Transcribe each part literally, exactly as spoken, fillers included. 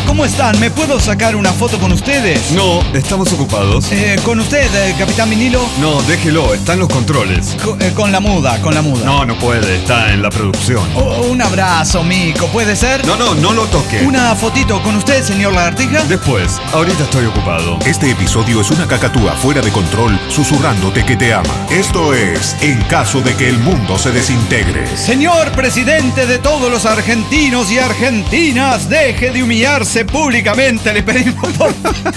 Hola, ¿cómo están? ¿Me puedo sacar una foto con ustedes? No, estamos ocupados. Eh, ¿Con usted, eh, Capitán Vinilo? No, déjelo, está en los controles. Co- eh, con la muda, con la muda. No, no puede, está en la producción. Oh, un abrazo, mico, ¿puede ser? No, no, no lo toque. Una fotito con usted, señor Lagartija. Después, ahorita estoy ocupado. Este episodio es una cacatúa fuera de control, susurrándote que te ama. Esto es En caso de que el mundo se desintegre. Señor presidente de todos los argentinos y argentinas, deje de humillarse públicamente, le pedimos por...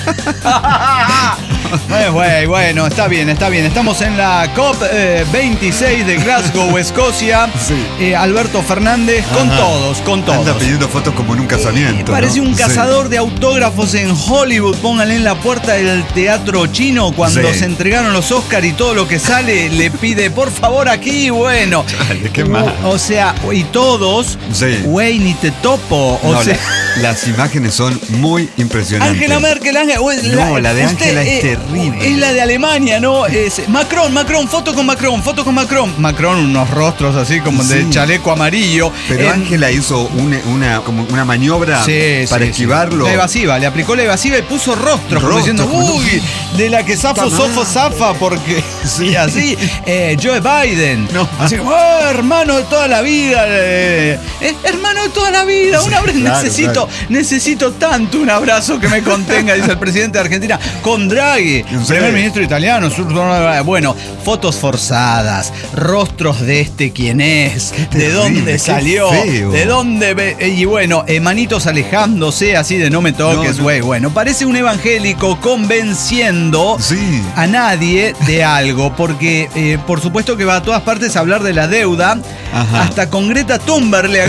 Eh, güey, bueno, está bien, está bien. Estamos en la COP eh, veintiséis de Glasgow, Escocia. Sí. Eh, Alberto Fernández, con Ajá. todos, con todos. Anda pidiendo fotos como en un casamiento. Eh, parece ¿no? un Sí. cazador de autógrafos en Hollywood. Pónganle en la puerta del teatro chino cuando Sí. se entregaron los Oscar y todo lo que sale le pide, por favor, aquí, bueno. Chale, qué mal. O, o sea, y todos, Sí. güey, ni te topo. O No, sea, la- las imágenes son muy impresionantes. Angela Merkel, Ángela. No, la de usted, Angela es eh, terrible. Es la de Alemania, ¿no? Es Macron, Macron, foto con Macron, foto con Macron. Macron, unos rostros así como de Sí. chaleco amarillo. Pero Eh, Ángela hizo una, una, como una maniobra Sí, para sí, esquivarlo. sí. La evasiva, le aplicó la evasiva y puso rostros, como Rostros, diciendo, como- uy, de la que zafo, Puta sofo, madre. zafa, porque sí, así. Eh, Joe Biden, No. así, oh, hermano de toda la vida, eh, eh, hermano de toda la vida, un abrazo, claro, necesito, claro. necesito tanto un abrazo que me contenga, dice el presidente de Argentina, con Draghi, Sí. primer ministro italiano, sur- bueno, fotos forzadas, rostros de este quién es, de terrible, dónde qué salió, feo. de dónde ve, y bueno, eh, manitos alejándose así de no me toques, No, no. güey. Bueno, parece un evangélico convenciendo Sí. a nadie de algo, porque eh, por supuesto que va a todas partes a hablar de la deuda, Ajá. hasta con Greta Thunberg le...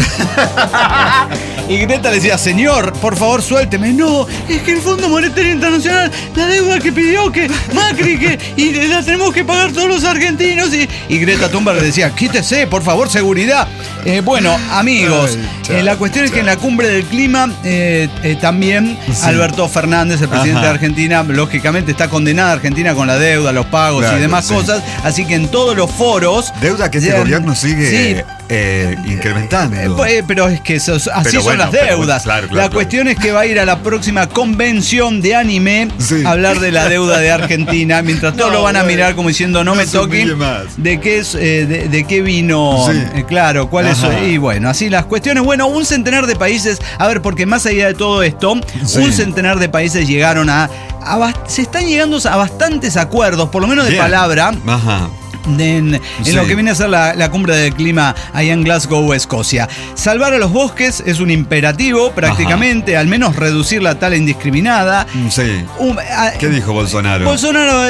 Y Greta le decía, señor, por favor suélteme. No, es que el Fondo Monetario Internacional, la deuda que pidió que Macri, que y la tenemos que pagar todos los argentinos. Y, y Greta Thunberg le decía, quítese, por favor, seguridad. Eh, bueno, amigos, Ay, eh, chao, la cuestión es que en la cumbre del clima eh, eh, también Sí. Alberto Fernández, el presidente Ajá. de Argentina, lógicamente está condenada a Argentina con la deuda, los pagos Claro, y demás sí. cosas. Así que en todos los foros... Deuda que este ya- gobierno sigue Sí, eh, incrementando. eh, pues, eh, pero es que eso- así Pero son bueno, las pero bueno, deudas. claro, claro, la claro. cuestión es que va a ir a la próxima convención de anime Sí. a hablar de la deuda de Argentina, mientras todos No, lo van a güey. mirar como diciendo no, No me se humille toquen. más. De qué es, eh, de, de qué vino, Sí. eh, claro, cuál es. Ajá. Y bueno, así las cuestiones. Bueno, un centenar de países, a ver, porque más allá de todo esto, Sí. un centenar de países llegaron a, a bast- se están llegando a bastantes acuerdos, por lo menos de Bien. palabra. Ajá. de- en, en Sí. lo que viene a ser la, la cumbre del clima allá en Glasgow, Escocia. Salvar a los bosques es un imperativo, prácticamente, al menos reducir la tala indiscriminada. Sí. Um, a- ¿Qué dijo Bolsonaro? Bolsonaro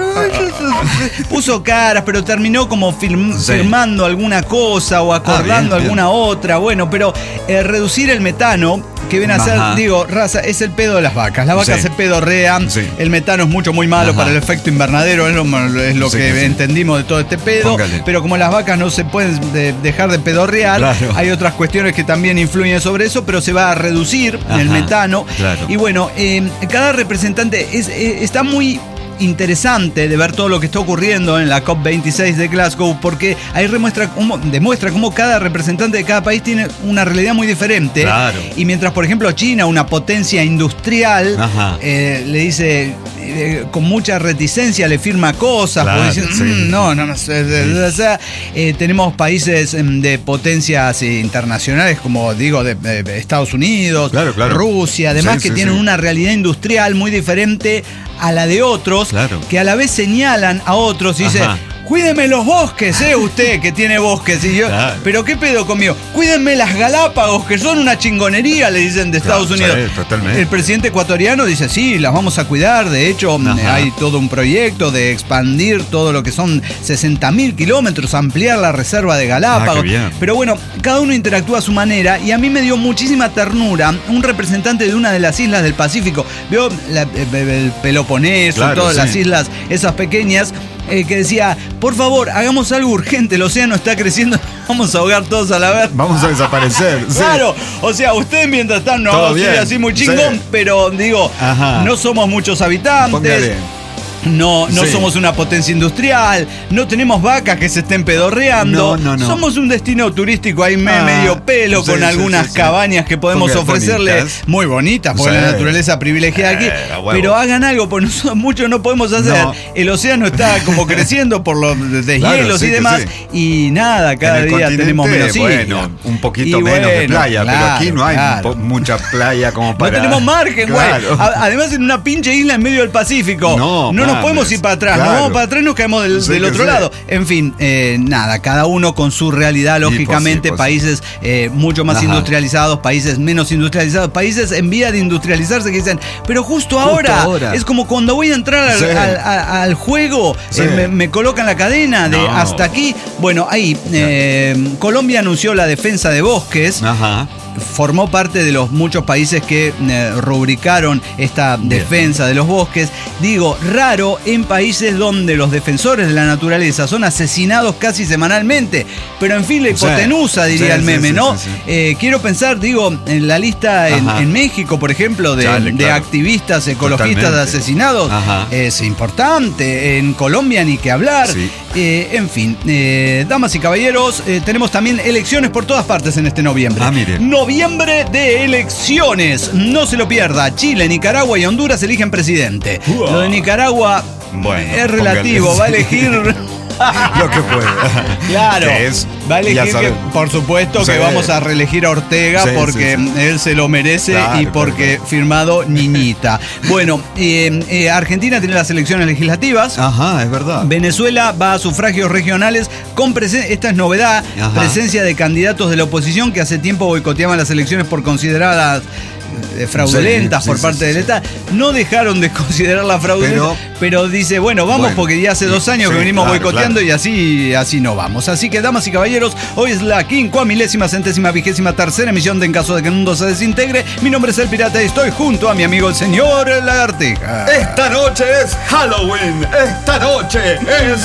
puso caras, pero terminó como firm- Sí. firmando alguna cosa o acordando Ah, bien, alguna otra. Bueno, pero eh, reducir el metano, que viene a ser, Ajá. digo, raza, es el pedo de las vacas. Las vacas Sí. se pedorrean, Sí. el metano es mucho, muy malo Ajá. para el efecto invernadero, es lo, es lo Sí, que sí. entendimos de todo este pedo. Póngale. Pero como las vacas no se pueden de- dejar de pedorrear, Claro. hay otras cuestiones que también influyen sobre eso, pero se va a reducir Ajá, el metano. claro. Y bueno, eh, cada representante es, eh, está muy interesante de ver todo lo que está ocurriendo en la COP veintiséis de Glasgow, porque ahí demuestra cómo, demuestra cómo cada representante de cada país tiene una realidad muy diferente. Claro. Y mientras, por ejemplo, China, una potencia industrial, Ajá. eh, le dice eh, con mucha reticencia, le firma cosas, Claro, porque dicen, sí. "Mm, no, no, no sé". O sea, eh, tenemos países em, de potencias eh, internacionales, como digo, de, de Estados Unidos, Claro, claro. Rusia, además Sí, que sí, tienen sí. una realidad industrial muy diferente a la de otros, Claro. que a la vez señalan a otros y dicen, Ajá. cuídeme los bosques, eh, usted que tiene bosques. Y yo, Claro. pero ¿qué pedo conmigo? Cuídenme las Galápagos, que son una chingonería, le dicen de Claro, Estados Unidos. sí, totalmente. El presidente ecuatoriano dice, sí, las vamos a cuidar. De hecho, Ajá. hay todo un proyecto de expandir todo lo que son sesenta mil kilómetros, ampliar la reserva de Galápagos. Ah, qué bien. Pero bueno, cada uno interactúa a su manera y a mí me dio muchísima ternura un representante de una de las islas del Pacífico. Veo la- el Peloponeso, Claro, todas sí. las islas, esas pequeñas, eh, que decía, por favor, hagamos algo urgente, el océano está creciendo, vamos a ahogar todos a la vez. Vamos a desaparecer. Sí. Claro, o sea, ustedes mientras están no Todo sí, bien, así muy chingón, sí. pero digo, Ajá. no somos muchos habitantes. Póngale. No, no Sí. somos una potencia industrial, no tenemos vacas que se estén pedorreando. No, no, no. Somos un destino turístico ahí me- Ah, medio pelo, sí, con sí, algunas sí, sí. cabañas que podemos Porque ofrecerle. bonitas. Muy bonitas, porque Sí. la naturaleza privilegiada aquí. Eh, a huevo. Pero hagan algo, porque nosotros mucho no podemos hacer. No. El océano está como creciendo por los deshielos Claro, sí y que demás. sí. Y nada, cada En el día continente, tenemos menos islas. bueno, un poquito Y menos de bueno, playa, pero claro, aquí no hay claro. po- mucha playa como para... No tenemos margen, güey. Claro. A- Además, en una pinche isla en medio del Pacífico. No, nos mames. podemos ir para atrás. Claro. Nos vamos para atrás y nos caemos del, Sí del que otro sí. lado. En fin, eh, nada, cada uno con su realidad, pues lógicamente. sí, pues países eh, mucho más Ajá. industrializados, países menos industrializados, países en vía de industrializarse que dicen, pero justo, ahora, ahora. es como cuando voy a entrar al, Sí. al- al- al juego, Sí. eh, me, me colocan la cadena de No. hasta aquí. Bueno, ahí, eh, Colombia anunció la defensa de bosques. Ajá. Formó parte de los muchos países que eh, rubricaron esta Bien. defensa de los bosques. Digo, raro en países donde los defensores de la naturaleza son asesinados casi semanalmente. Pero en fin, la Sí. hipotenusa, diría Sí, el sí, meme, sí, ¿no? sí, sí. Eh, quiero pensar, digo, en la lista en, Ajá. en México, por ejemplo, de, Chale, de claro. activistas ecologistas Totalmente. asesinados. Ajá. Es importante. En Colombia ni que hablar. Sí. Eh, en fin, eh, damas y caballeros, eh, tenemos también elecciones por todas partes en este noviembre. Ah, mire. Noviembre de elecciones. No se lo pierda. Chile, Nicaragua y Honduras eligen presidente. Uah. Lo de Nicaragua Bueno, es relativo. póngale. Va a elegir. Lo que pueda. Claro. Que es, Va a elegir, ya que, sabe- por supuesto, que Sí. vamos a reelegir a Ortega Sí, porque sí, sí. él se lo merece Claro, y porque claro. firmado niñita. Bueno, eh, eh, Argentina tiene las elecciones legislativas. Ajá, es verdad. Venezuela va a sufragios regionales con presencia, esta es novedad, Ajá. presencia de candidatos de la oposición que hace tiempo boicoteaban las elecciones por consideradas eh, fraudulentas Sí, por sí, parte sí, del sí. Estado. No dejaron de considerarla fraudulenta, pero, Pero- dice, bueno, vamos Bueno, porque ya hace y- dos años sí, que venimos claro, boicoteando claro. y así, así no vamos. Así que, damas y caballeros, hoy es la quincuamilésima centésima vigésima tercera emisión de En Caso de que el Mundo se Desintegre. Mi nombre es El Pirata y estoy junto a mi amigo el señor Lagartija. Esta noche es Halloween. Esta noche es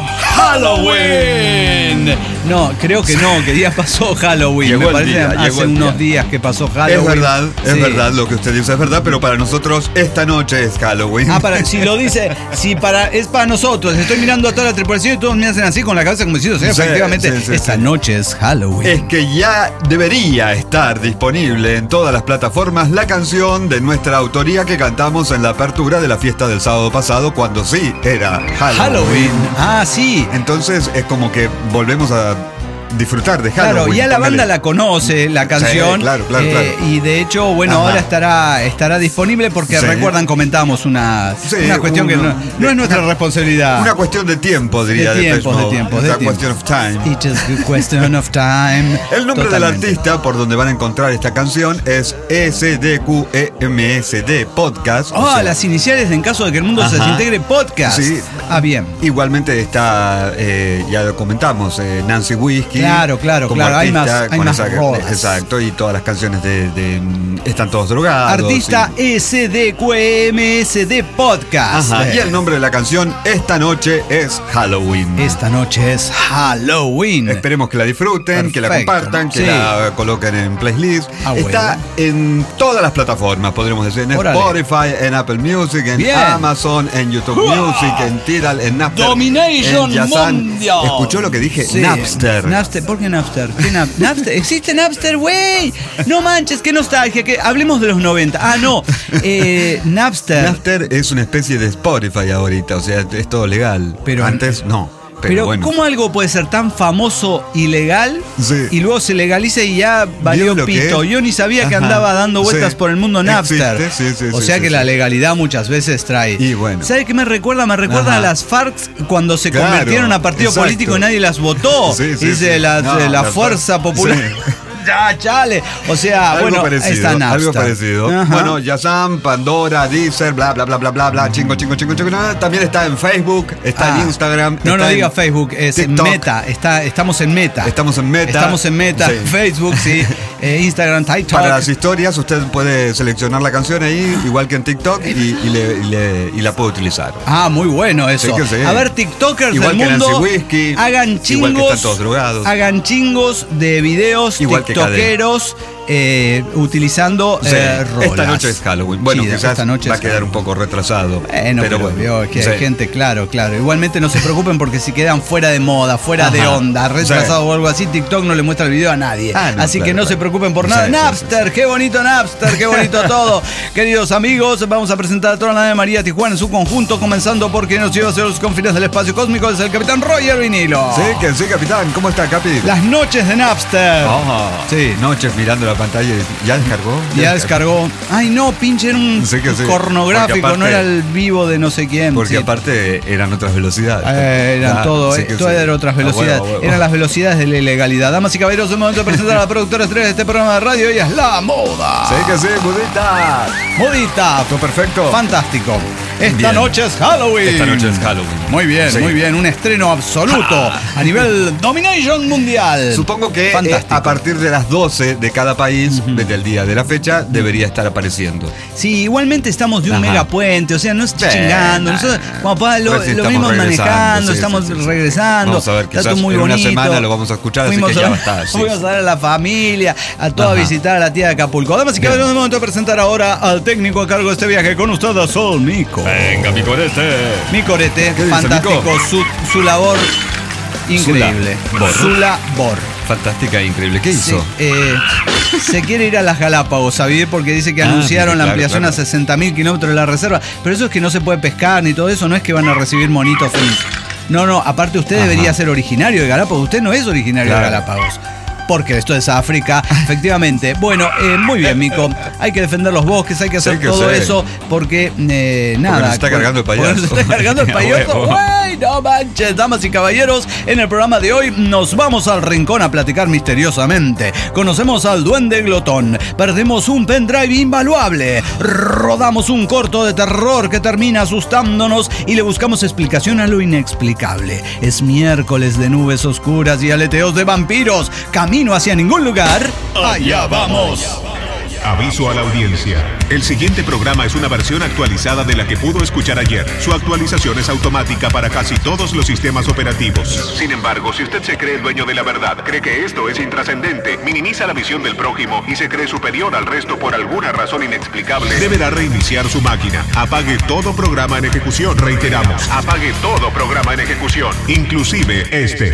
Halloween. No, creo que no, que ya pasó Halloween. Llegó Me el parece día, hace llegó el unos día. días que pasó Halloween. Es verdad, es Sí. verdad, lo que usted dice es verdad, pero para nosotros esta noche es Halloween. Ah, para, si lo dice, si para, es para nosotros. Estoy mirando a toda la tripulación y todos me hacen así con la cabeza como diciendo, sí, Sí, efectivamente, sí, sí, esta sí. noche es Halloween. Es que ya debería estar disponible en todas las plataformas la canción de nuestra autoría que cantamos en la apertura de la fiesta del sábado pasado, cuando sí era Halloween. Halloween. Ah, sí. Entonces es como que volvemos a disfrutar de Halloween. Claro, ya la póngale. banda la conoce, la canción. Sí, claro, claro, eh, claro. Y de hecho, bueno, Ajá. ahora estará, estará disponible porque Sí. recuerdan, comentamos una, Sí, una cuestión que uno- no, no es nuestra una- responsabilidad. Una cuestión de tiempo, diría de tiempo, Depeche de Mode. tiempo, It's de a tiempo. question of time. It's just a question of time. El nombre Totalmente. del artista por donde van a encontrar esta canción es E S D Q E M S D Podcast. o Ah, sea, las iniciales de En Caso de que el Mundo se Ajá. Desintegre Podcast. Sí. Ah, bien. Igualmente está, eh, ya lo comentamos, eh, Nancy Whiskey. Claro, claro, como claro, hay artista, más- hay con más esa- rolas. Exacto, y todas las canciones de, de, mm, Están Todos Drogados. Artista y- S D Q M S D Podcast. Ajá, y Eh, el nombre de la canción, Esta Noche es Halloween. Esta noche es Halloween. Esperemos que la disfruten, que la Perfecto. compartan, que Sí. la coloquen en playlist. Ah, Está en todas las plataformas, podríamos decir, en Órale. Spotify, en Apple Music, en Bien. Amazon, en YouTube ¡Uah! Music, en Tidal, en Napster. Domination en Yazan. Mundial. ¿Escuchó lo que dije? Sí. Napster. Napster. ¿Por qué Napster? ¿Qué Nap- Napster? ¿Existe Napster, güey? No manches, qué nostalgia. Que hablemos de los noventa. Ah, no. Eh, Napster. Napster es una especie de Spotify ahorita, o sea, es todo legal. Pero- Antes no. Pero, Pero, bueno. ¿cómo algo puede ser tan famoso y legal Sí. y luego se legaliza y ya valió ¿Vio lo que pito? es? Yo ni sabía que Ajá. andaba dando vueltas Sí. por el mundo Napster. Existe, sí, sí, o sí, sea sí, que sí. la legalidad muchas veces trae. Y bueno. ¿Sabe qué me recuerda? Me recuerda Ajá. a las FARC cuando se Claro, convirtieron a partido exacto. político y nadie las votó. Sí, sí, Dice sí. la, No, la la Fuerza FARC. Popular. Sí. Ya, chale. O sea, Algo bueno, parecido, está Napster. algo parecido. Ajá. Bueno, Yazam, Pandora, Deezer, bla, bla, bla, bla, bla, bla, chingo, chingo, chingo, chingo. nada. También está en Facebook, está Ah. en Instagram. No, está no en diga Facebook, es TikTok. Meta. Está, estamos en Meta. Estamos en Meta. Estamos en Meta, Sí. Facebook, sí. Eh, Instagram, TikTok. Para las historias, usted puede seleccionar la canción ahí, igual que en TikTok, y, y le- y le- y la puede utilizar. Ah, muy bueno eso. Sí que sí. A ver, TikTokers Igual del que mundo, Nancy Whiskey, hagan igual que chingos, Están Todos Drogados. hagan chingos de videos Igual que tiktokeros eh, utilizando Sí, eh, rolas. esta noche es Halloween. Bueno, Sí, quizás esta noche va a es quedar Halloween. un poco retrasado. Bueno, pero, pero bueno. veo, es que Sí. hay gente, claro, claro. Igualmente no se preocupen porque si quedan fuera de moda, fuera Ajá. de onda, retrasado Sí. o algo así, TikTok no le muestra el video a nadie. Ah, no, así claro, que no claro. se preocupen por nada. Sí, sí, Napster, qué bonito Napster, qué bonito todo. Queridos amigos, vamos a presentar a toda la nave María Tijuana en su conjunto, comenzando porque nos lleva hacia los confines del espacio cósmico, es el capitán Roger Vinilo. Sí, que sí, capitán. ¿Cómo está, Capi? Las noches de Napster. Ah, Sí. Noches mirando la pantalla. y- ¿Ya descargó? Ya descargó. Ay, no, pinche, era un Sí que sí. pornográfico, Porque aparte- no era el vivo de no sé quién. Porque Sí. aparte eran otras velocidades. Eh, eran Ah, todo, sí eh, que todo sí. eran otras Ah, huevo, velocidades. huevo. Eran las velocidades de la ilegalidad. Damas y caballeros, es el momento de presentar a la productora estrella de este programa de radio. Ella es la moda. Sí que sí, budita. Modita. Todo perfecto. Fantástico. Esta Bien. noche es Halloween. Esta noche es Halloween. Muy bien, Sí. muy bien. Un estreno absoluto a nivel domination mundial. Supongo que eh, Fantástico. a partir de las doce de cada país, desde el día de la fecha, debería estar apareciendo. Sí, igualmente estamos de un Ajá. megapuente, o sea, no estés Sí, chingando. nah, Nosotros, nah. como papá, lo, Recién lo estamos venimos regresando, manejando, sí, estamos sí, sí, sí. regresando. Vamos a ver, está quizás todo muy en una bonito. semana lo vamos a escuchar, así Fuimos que ya a- va a estar, sí, Fuimos sí. a ver a la familia, a toda Ajá. visitar a la tía de Acapulco. Además, y que Bien. es el momento de presentar ahora al técnico a cargo de este viaje con ustedes, Sol Mico. Venga, mi corete. Mi corete, ¿Qué dice, fantástico, Mico? su, su labor increíble. labor. Su labor. Fantástica e increíble. ¿Qué Sí, hizo? eh, se quiere ir a las Galápagos a vivir porque dice que Ah, anunciaron sí, la claro, ampliación claro. a sesenta mil kilómetros de la reserva. Pero eso es que no se puede pescar ni todo eso, no es que van a recibir monitos. en- No, no, aparte usted Ajá. debería ser originario de Galápagos. Usted no es originario Claro. de Galápagos. Porque esto es África, efectivamente. Bueno, eh, muy bien, Mico. Hay que defender los bosques, hay que hacer Sí que todo sí. eso porque eh, nada. nos está cargando el porque payaso. nos está cargando el A payaso. huevo. ¡Güey! No manches, damas y caballeros. En el programa de hoy nos vamos al rincón a platicar misteriosamente. Conocemos al duende glotón. Perdemos un pendrive invaluable. Rodamos un corto de terror que termina asustándonos y le buscamos explicación a lo inexplicable. Es miércoles de nubes oscuras y aleteos de vampiros. Camino hacia ningún lugar. Allá vamos. Aviso a la audiencia. El siguiente programa es una versión actualizada de la que pudo escuchar ayer. Su actualización es automática para casi todos los sistemas operativos. Sin embargo, si usted se cree el dueño de la verdad, cree que esto es intrascendente, minimiza la visión del prójimo y se cree superior al resto por alguna razón inexplicable, deberá reiniciar su máquina. Apague todo programa en ejecución. Reiteramos, apague todo programa en ejecución, inclusive este.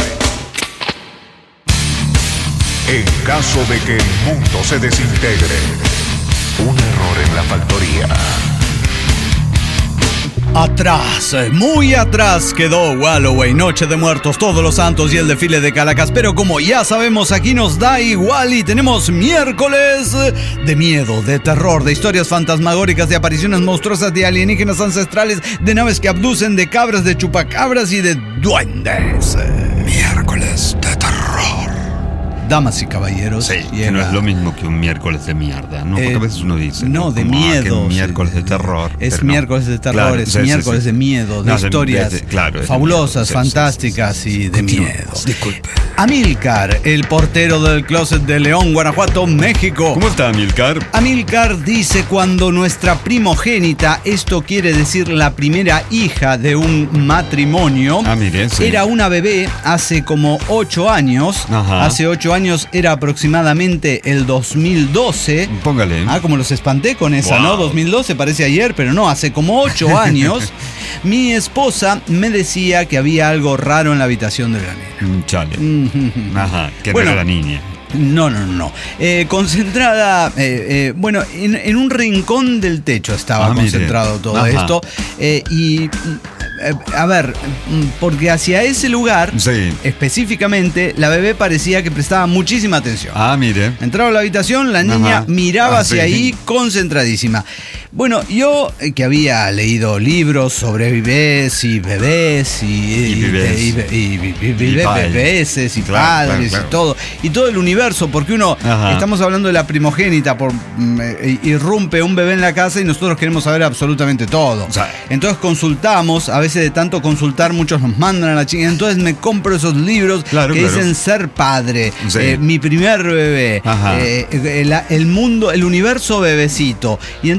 En caso de que el mundo se desintegre, un error en la factoría. Atrás, muy atrás quedó Halloween, Noche de Muertos, Todos los Santos y el desfile de Caracas. Pero como ya sabemos, aquí nos da igual y tenemos miércoles de miedo, de terror, de historias fantasmagóricas, de apariciones monstruosas, de alienígenas ancestrales, de naves que abducen, de cabras, de chupacabras y de duendes. Miércoles de terror. Damas y caballeros, Sí, que llega- no es lo mismo que un miércoles de mierda, ¿no? Porque Eh, a veces uno dice. no, de Como, ah, que miedo, miércoles sí. de terror. Es pero no. miércoles de terror, Claro, es sí, sí, miércoles sí. de miedo, de No, historias de- claro, es de fabulosas, miedo, sí, sí, fantásticas sí, sí, sí. y de Continuemos, miedo. Disculpe. Amílcar, el portero del closet de León, Guanajuato, México. ¿Cómo está, Amílcar? Amílcar dice: cuando nuestra primogénita, esto quiere decir la primera hija de un matrimonio, Ah, mire, sí. era una bebé hace como ocho años. Ajá. Hace ocho años era aproximadamente el dos mil doce. Póngale. Ah, como los espanté con esa, Wow. ¿no? dos mil doce parece ayer, pero no, hace como ocho años. Mi esposa me decía que había algo raro en la habitación de la nena. Mm, Chale. Mm. Ajá, que Bueno. no era la niña. No, no, no, no. Eh, concentrada, eh, eh, bueno, en, en un rincón del techo estaba Ah, mire. concentrado todo Ajá. esto. eh, y, eh, a ver, mm, porque hacia ese lugar, Sí. específicamente, la bebé parecía que prestaba muchísima atención. Ah, mire. Entraba a la habitación, la niña Ajá. miraba Ah, hacia sí. ahí concentradísima. Bueno, yo eh, que había leído libros sobre bebés y bebés y, Y bebés. y, y- y- y- y- Y padres. bebés y Claro, padres claro, y todo y todo el universo, porque uno Ajá. estamos hablando de la primogénita, por mm, eh, irrumpe un bebé en la casa y nosotros queremos saber absolutamente todo. Sí. Entonces consultamos, a veces de tanto consultar muchos nos mandan a la chica, entonces me compro esos libros Claro, que claro. dicen ser padre, Sí. eh, mi primer bebé, Ajá. eh, el, el mundo, el universo bebecito. Y entonces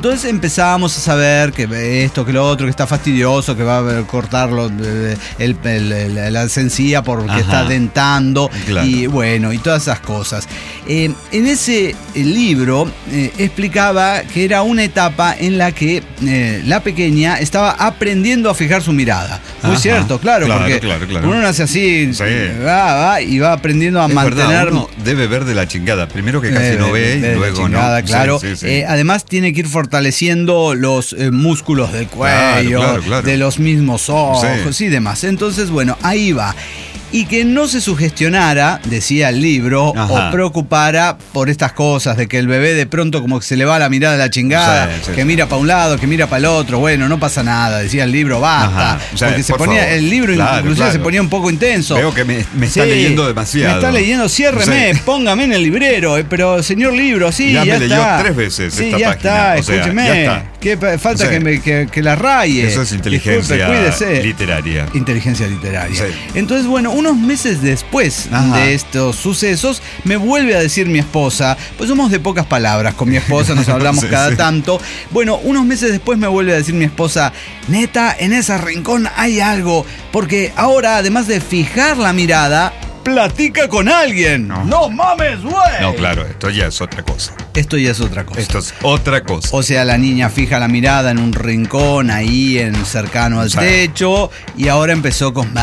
empezamos a saber que esto, que lo otro, que está fastidioso, que va a cortarlo el, el, el, la sencilla porque Ajá. está dentando, claro. y bueno, y todas esas cosas. Eh, en ese libro eh, explicaba que era una etapa en la que eh, la pequeña estaba aprendiendo a fijar su mirada. Muy Ajá. cierto, claro, claro porque claro, claro. uno nace así, sí. va, va, y va aprendiendo a es mantener... Verdad, uno debe ver de la chingada. Primero que casi eh, no ve y luego chingada, no. Claro. Sí, sí, sí. Eh, además tiene que ir fortaleciendo los eh, músculos del cuello, claro, claro, claro. de los mismos ojos sí. y demás. Entonces, bueno, ahí va. Y que no se sugestionara, decía el libro, Ajá. o preocupara por estas cosas, de que el bebé de pronto como que se le va la mirada de la chingada, sí, sí, que sí. mira para un lado, que mira para el otro, bueno, no pasa nada, decía el libro, basta. O sea, porque se por ponía, favor. el libro claro, inclusive claro. se ponía un poco intenso. Veo que me, me está sí, leyendo demasiado. Me está leyendo, ciérreme, sí. póngame en el librero, eh, pero señor libro, sí, ya, ya me está. leyó tres veces sí, esta ya página. Está, o sea, escúcheme, ya está. Que falta sí. que, me, que, que la raye. Eso es inteligencia Disculpe, literaria. Inteligencia literaria. Sí. Entonces, bueno, unos meses después Después Ajá. de estos sucesos, me vuelve a decir mi esposa, pues somos de pocas palabras con mi esposa, nos hablamos sí, cada sí. tanto. Bueno, unos meses después me vuelve a decir mi esposa, neta, en ese rincón hay algo, porque ahora, además de fijar la mirada, platica con alguien. No, no mames, güey. No, claro, esto ya es otra cosa. Esto ya es otra cosa. Esto es otra cosa. O sea, la niña fija la mirada en un rincón ahí en cercano al techo y ahora empezó con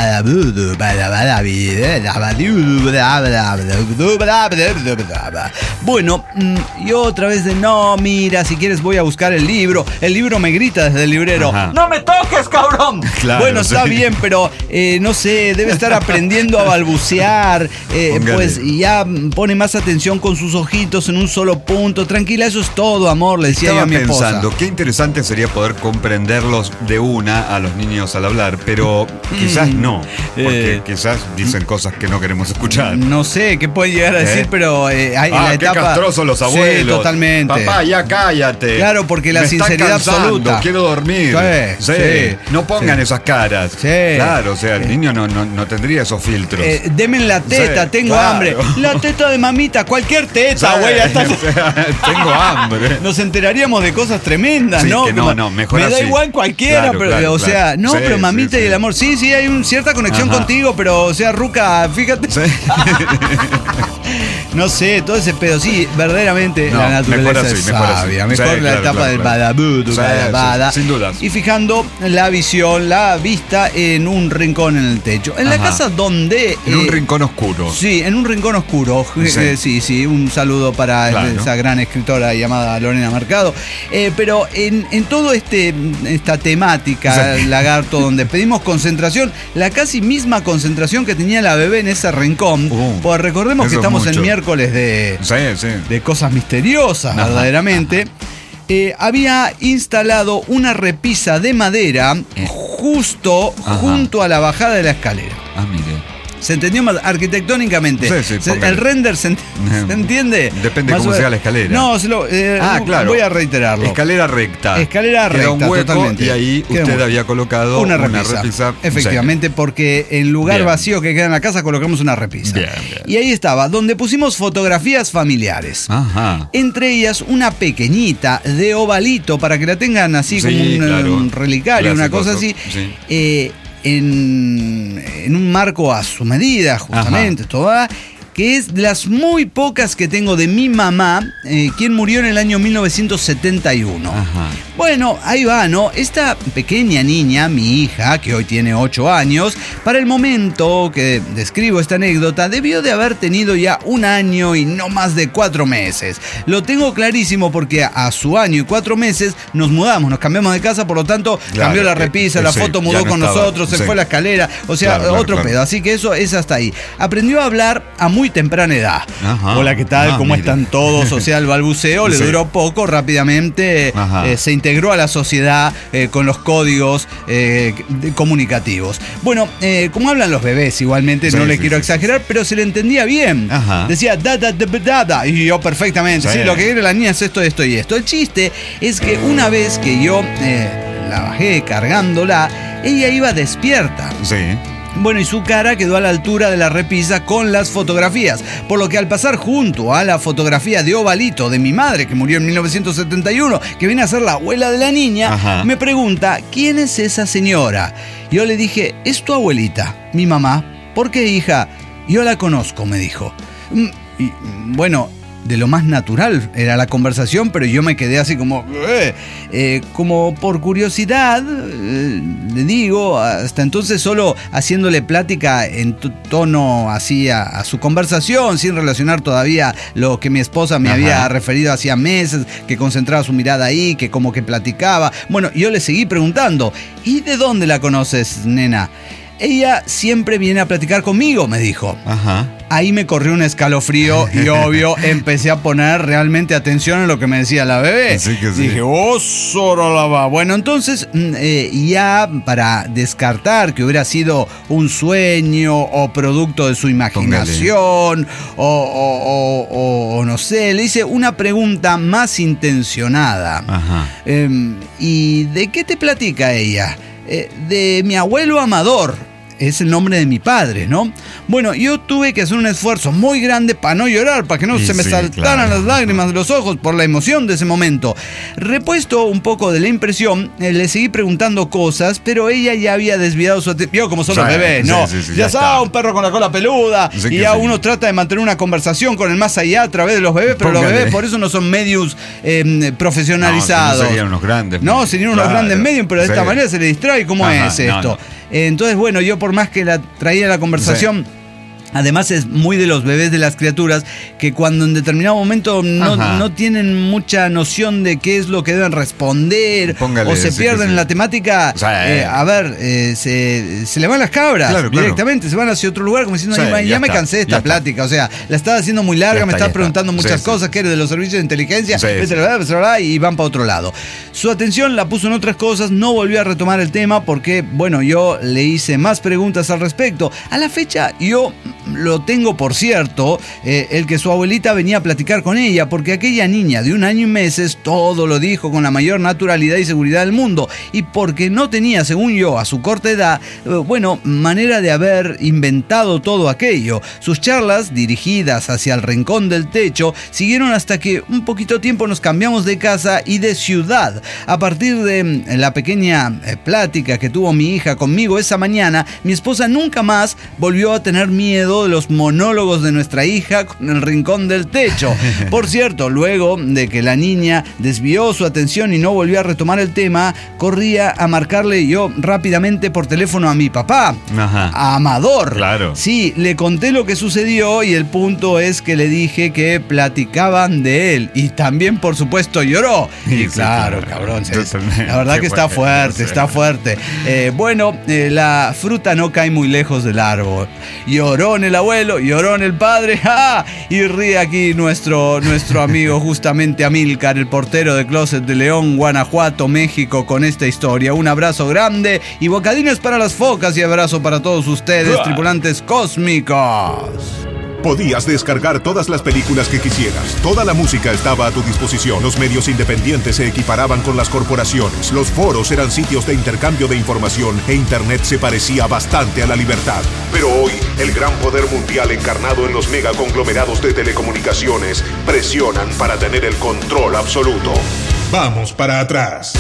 bueno, y otra vez de no, mira, si quieres voy a buscar el libro. El libro me grita desde el librero. Ajá. ¡No me toques, cabrón! Claro, bueno, sí. está bien, pero eh, no sé, debe estar aprendiendo a balbucear. Eh, pues ya pone más atención con sus ojitos en un solo punto. Tranquila, eso es todo, amor, le decía Estaba yo a mi esposa. pensando, qué interesante sería poder comprenderlos de una a los niños al hablar, pero quizás mm, no, porque eh, quizás dicen cosas que no queremos escuchar. No sé qué pueden llegar a decir, ¿Eh? pero eh, hay, ah, en la qué etapa... castrosos los abuelos. Sí, totalmente. Papá, ya cállate. Claro, porque la Me sinceridad absoluta. Quiero dormir. Sí, sí. sí. No pongan sí. esas caras. Sí. Claro, o sea, el niño no, no, no tendría esos filtros. Eh, deme la teta, sí, tengo claro. hambre. La teta de mamita, cualquier teta, güey. Sí, hasta... tengo hambre. Nos enteraríamos de cosas tremendas, sí, ¿no? Que no, no, mejor Me así. da igual cualquiera, claro, pero, claro, o sea, claro. no, sí, pero mamita sí, y el sí. amor. Sí, sí, hay una cierta conexión Ajá. contigo, pero, o sea, Ruca, fíjate. Sí. No sé, todo ese pedo, sí, verdaderamente no, la naturaleza así, es sabia. Mejor, mejor sí, la claro, etapa claro, del claro. badabudu, sí, bada, sí, sin dudas. Y fijando la visión, la vista en un rincón en el techo. En Ajá. la casa donde... En eh, un rincón oscuro. Sí, en un rincón oscuro. Sí, eh, sí, sí, un saludo para claro. esa gran escritora llamada Lorena Mercado. Eh, pero en, en todo este esta temática, sí. Lagarto, donde pedimos concentración, la casi misma concentración que tenía la bebé en ese rincón, uh, pues recordemos que estamos en miércoles de, sí, sí. de cosas misteriosas, Ajá. verdaderamente. Ajá. Eh, había instalado una repisa de madera eh. justo Ajá. junto a la bajada de la escalera. Ah, mire. ¿Se entendió más arquitectónicamente? Sí, sí, ¿El render se, ent ¿se entiende? Depende de cómo sea la escalera. No, se lo, eh, ah, claro. voy a reiterarlo. Escalera recta. Escalera recta, Queda un hueco totalmente. Y ahí Queda usted había colocado una repisa. Una repisa Efectivamente, sí. porque en lugar bien. vacío que queda en la casa colocamos una repisa. Bien, bien. Y ahí estaba, donde pusimos fotografías familiares. Ajá. Entre ellas una pequeñita de ovalito, para que la tengan así sí, como un, claro. un relicario, Clásico, una cosa así. Sí. Eh, En, en un marco a su medida, justamente, Ajá. toda, que es de las muy pocas que tengo de mi mamá, eh, quien murió en el año mil novecientos setenta y uno. Ajá. Bueno, ahí va, ¿no? Esta pequeña niña, mi hija, que hoy tiene ocho años, para el momento que describo esta anécdota, debió de haber tenido ya un año y no más de cuatro meses. Lo tengo clarísimo porque a su año y cuatro meses nos mudamos, nos cambiamos de casa, por lo tanto, claro, cambió la repisa, eh, eh, la sí, foto mudó no con estaba, nosotros, se sí. fue a la escalera, o sea, claro, claro, otro claro. pedo. Así que eso es hasta ahí. Aprendió a hablar a muy temprana edad. Ajá. Hola, ¿qué tal? Ah, ¿Cómo mire. están todos? O sea, el balbuceo le sí. duró poco, rápidamente eh, se integró a la sociedad eh, con los códigos eh, comunicativos. Bueno, eh, como hablan los bebés igualmente, sí, no le sí, quiero sí, exagerar, sí. pero se le entendía bien. Ajá. Decía da, da, da, da, da, y yo perfectamente, sí, sí lo que quiere la niña es esto, esto y esto. El chiste es que una vez que yo eh, la bajé cargándola, ella iba despierta. Sí. Bueno, y su cara quedó a la altura de la repisa con las fotografías, por lo que al pasar junto a la fotografía de ovalito de mi madre, que murió en mil novecientos setenta y uno, que viene a ser la abuela de la niña, Ajá. me pregunta, ¿quién es esa señora? Yo le dije, es tu abuelita, mi mamá. ¿Por qué, hija? Yo la conozco, me dijo. Y, bueno, de lo más natural era la conversación, pero yo me quedé así como, eh, eh, como por curiosidad, eh, le digo, hasta entonces solo haciéndole plática en t- tono así a, a su conversación, sin relacionar todavía lo que mi esposa me Ajá. había referido hacía meses, que concentraba su mirada ahí, que como que platicaba. Bueno, yo le seguí preguntando, ¿y de dónde la conoces, nena? Ella siempre viene a platicar conmigo, me dijo. Ajá. Ahí me corrió un escalofrío y obvio empecé a poner realmente atención en lo que me decía la bebé. Sí que sí. Dije, oh, sorolaba. Bueno, entonces eh, ya para descartar que hubiera sido un sueño o producto de su imaginación o, o, o, o, o no sé, le hice una pregunta más intencionada. Ajá. Eh, ¿Y de qué te platica ella? Eh, de mi abuelo Amador. Es el nombre de mi padre, ¿no? Bueno, yo tuve que hacer un esfuerzo muy grande para no llorar, para que no y se me sí, saltaran claro. las lágrimas de los ojos por la emoción de ese momento. Repuesto un poco de la impresión, eh, le seguí preguntando cosas, pero ella ya había desviado su atención. Como son los sí, bebés, sí, ¿no? Sí, sí, ya ya está, un perro con la cola peluda, sí, y ya sí. uno trata de mantener una conversación con el más allá a través de los bebés, pero Póngale. los bebés por eso no son medios eh, profesionalizados. No, si no serían unos grandes. No, serían unos claro. grandes medios, pero de sí. esta manera se le distrae. ¿Cómo Ajá, es no, esto? no. Entonces, bueno, yo por más que la traía la conversación, sí. Además es muy de los bebés de las criaturas que cuando en determinado momento no, no tienen mucha noción de qué es lo que deben responder. Póngale, o se sí, pierden sí. en la temática. O sea, eh, a ver, eh, se, se le van las cabras claro, directamente, claro. se van hacia otro lugar como diciendo, o sea, ya, ya me está, cansé de esta plática. Está. O sea, la estaba haciendo muy larga, ya me está, estaba preguntando está. muchas sí, cosas, sí. que eres de los servicios de inteligencia, sí, sí. y van para otro lado. Su atención la puso en otras cosas, no volvió a retomar el tema porque, bueno, yo le hice más preguntas al respecto. A la fecha, yo lo tengo por cierto, eh, el que su abuelita venía a platicar con ella, porque aquella niña de un año y meses todo lo dijo con la mayor naturalidad y seguridad del mundo, y porque no tenía, según yo, a su corta edad, eh, bueno, manera de haber inventado todo aquello. Sus charlas, dirigidas hacia el rincón del techo, siguieron hasta que un poquito tiempo nos cambiamos de casa y de ciudad. A partir de la pequeña eh, plática que tuvo mi hija conmigo esa mañana, mi esposa nunca más volvió a tener miedo de los monólogos de nuestra hija con el rincón del techo. Por cierto, luego de que la niña desvió su atención y no volvió a retomar el tema, corría a marcarle yo rápidamente por teléfono a mi papá, Ajá. a Amador. Claro. Sí, le conté lo que sucedió y el punto es que le dije que platicaban de él y también, por supuesto, lloró. Y sí, claro, claro, cabrón. La verdad que está fuerte, está fuerte. Eh, bueno, eh, la fruta no cae muy lejos del árbol. Lloró en el abuelo, lloró en el padre, ¡ah! Y ríe aquí nuestro, nuestro amigo justamente Amílcar, el portero de Closet de León, Guanajuato, México, con esta historia. Un abrazo grande y bocadines para las focas y abrazo para todos ustedes, ¡ah! Tripulantes cósmicos. Podías descargar todas las películas que quisieras. Toda la música estaba a tu disposición. Los medios independientes se equiparaban con las corporaciones. Los foros eran sitios de intercambio de información e Internet se parecía bastante a la libertad. Pero hoy, el gran poder mundial encarnado en los megaconglomerados de telecomunicaciones presionan para tener el control absoluto. Vamos para atrás.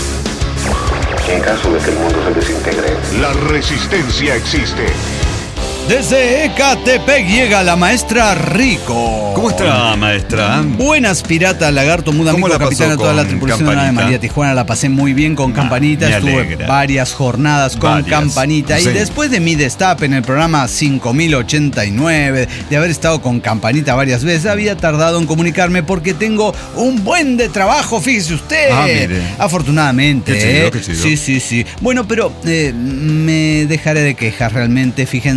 En caso de que el mundo se desintegre, la resistencia existe. Desde Ecatepec llega la maestra Rico. ¿Cómo está, maestra? Buenas, pirata, lagarto, muda, amigo, capitán de toda la tripulación de la nave María Tijuana. La pasé muy bien con Campanita. Ah, Estuve alegra. varias jornadas con varias. Campanita. Sí. Y después de mi destape en el programa cinco mil ochenta y nueve, de haber estado con Campanita varias veces, había tardado en comunicarme porque tengo un buen de trabajo, fíjese usted. Ah, mire. Afortunadamente. Qué chido, ¿eh? qué chido. Sí, sí, sí. Bueno, pero eh, me dejaré de quejas realmente. Fíjense que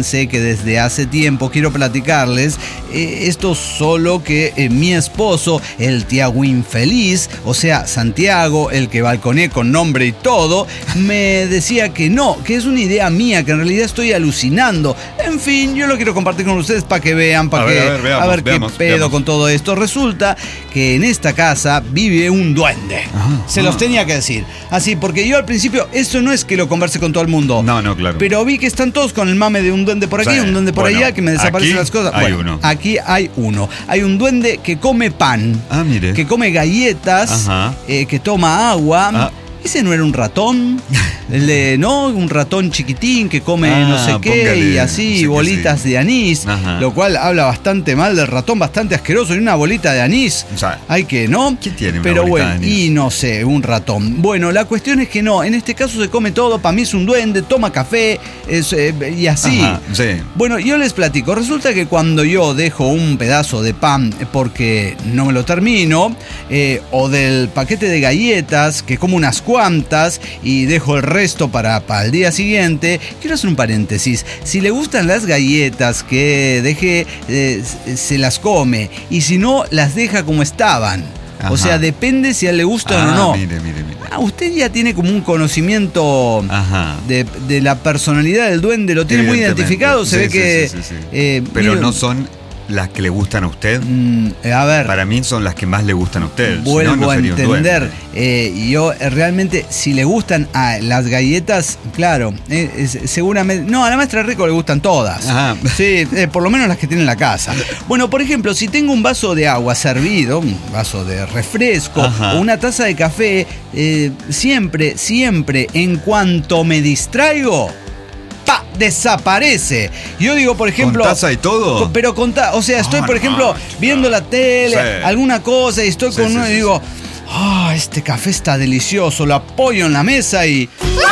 desde hace tiempo quiero platicarles. Eh, esto solo que eh, mi esposo, el Tiago infeliz, o sea, Santiago, el que balconé con nombre y todo, me decía que no, que es una idea mía, que en realidad estoy alucinando. En fin, yo lo quiero compartir con ustedes para que vean, para que ver, a ver, veamos, a ver veamos, qué pedo veamos. con todo esto. Resulta que en esta casa vive un duende. Ah, Se ah. los tenía que decir. Así, porque yo al principio, esto no es que lo converse con todo el mundo. No, no, claro. Pero vi que están todos con el mame de un duende por aquí, Sí, un duende por bueno, allá, que me desaparecen aquí las cosas. hay Bueno, uno. aquí hay uno. Hay un duende que come pan, Ah, mire. que come galletas, Ajá. eh, que toma agua. Ah. Ese no era un ratón, el de, ¿no? Un ratón chiquitín que come Ah, no sé qué póngale, y así, sí que bolitas sí. de anís, Ajá. lo cual habla bastante mal del ratón, bastante asqueroso. Y una bolita de anís, O sea, hay que, ¿no? ¿qué tiene una Pero bolita bueno, de anís? y no sé, un ratón. Bueno, la cuestión es que no, en este caso se come todo, para mí es un duende, toma café es, eh, y así. Ajá, sí. Bueno, yo les platico, resulta que cuando yo dejo un pedazo de pan porque no me lo termino, eh, o del paquete de galletas, que como unas cuantas y dejo el resto para, para el día siguiente, quiero hacer un paréntesis. Si le gustan las galletas que dejé, eh, se las come, y si no, las deja como estaban. Ajá. O sea, depende si a él le gustan Ah, o no. mire, mire, mire. Ah, usted ya tiene como un conocimiento Ajá. de, de la personalidad del duende, lo tiene muy Evidentemente. identificado, se Sí, ve sí, que... sí, sí, sí. eh, Pero mire, no son las que le gustan a usted. mm, a ver, Para mí son las que más le gustan a usted. Si no, vuelvo no a sería un entender. duende. Eh, yo eh, realmente, si le gustan a las galletas, claro, eh, es- seguramente... No, a la maestra Rico le gustan todas. Ajá. Sí, eh, por lo menos las que tiene en la casa. Bueno, por ejemplo, si tengo un vaso de agua servido, un vaso de refresco, Ajá. o una taza de café, eh, siempre, siempre, en cuanto me distraigo, ¡pa! Desaparece. Yo digo, por ejemplo... ¿Con taza y todo? con- pero con ta- o sea, estoy, Ah, por ejemplo, no, viendo la tele, Sí. alguna cosa, y estoy Sí, con sí, uno sí, y digo, ah, este café está delicioso, lo apoyo en la mesa y...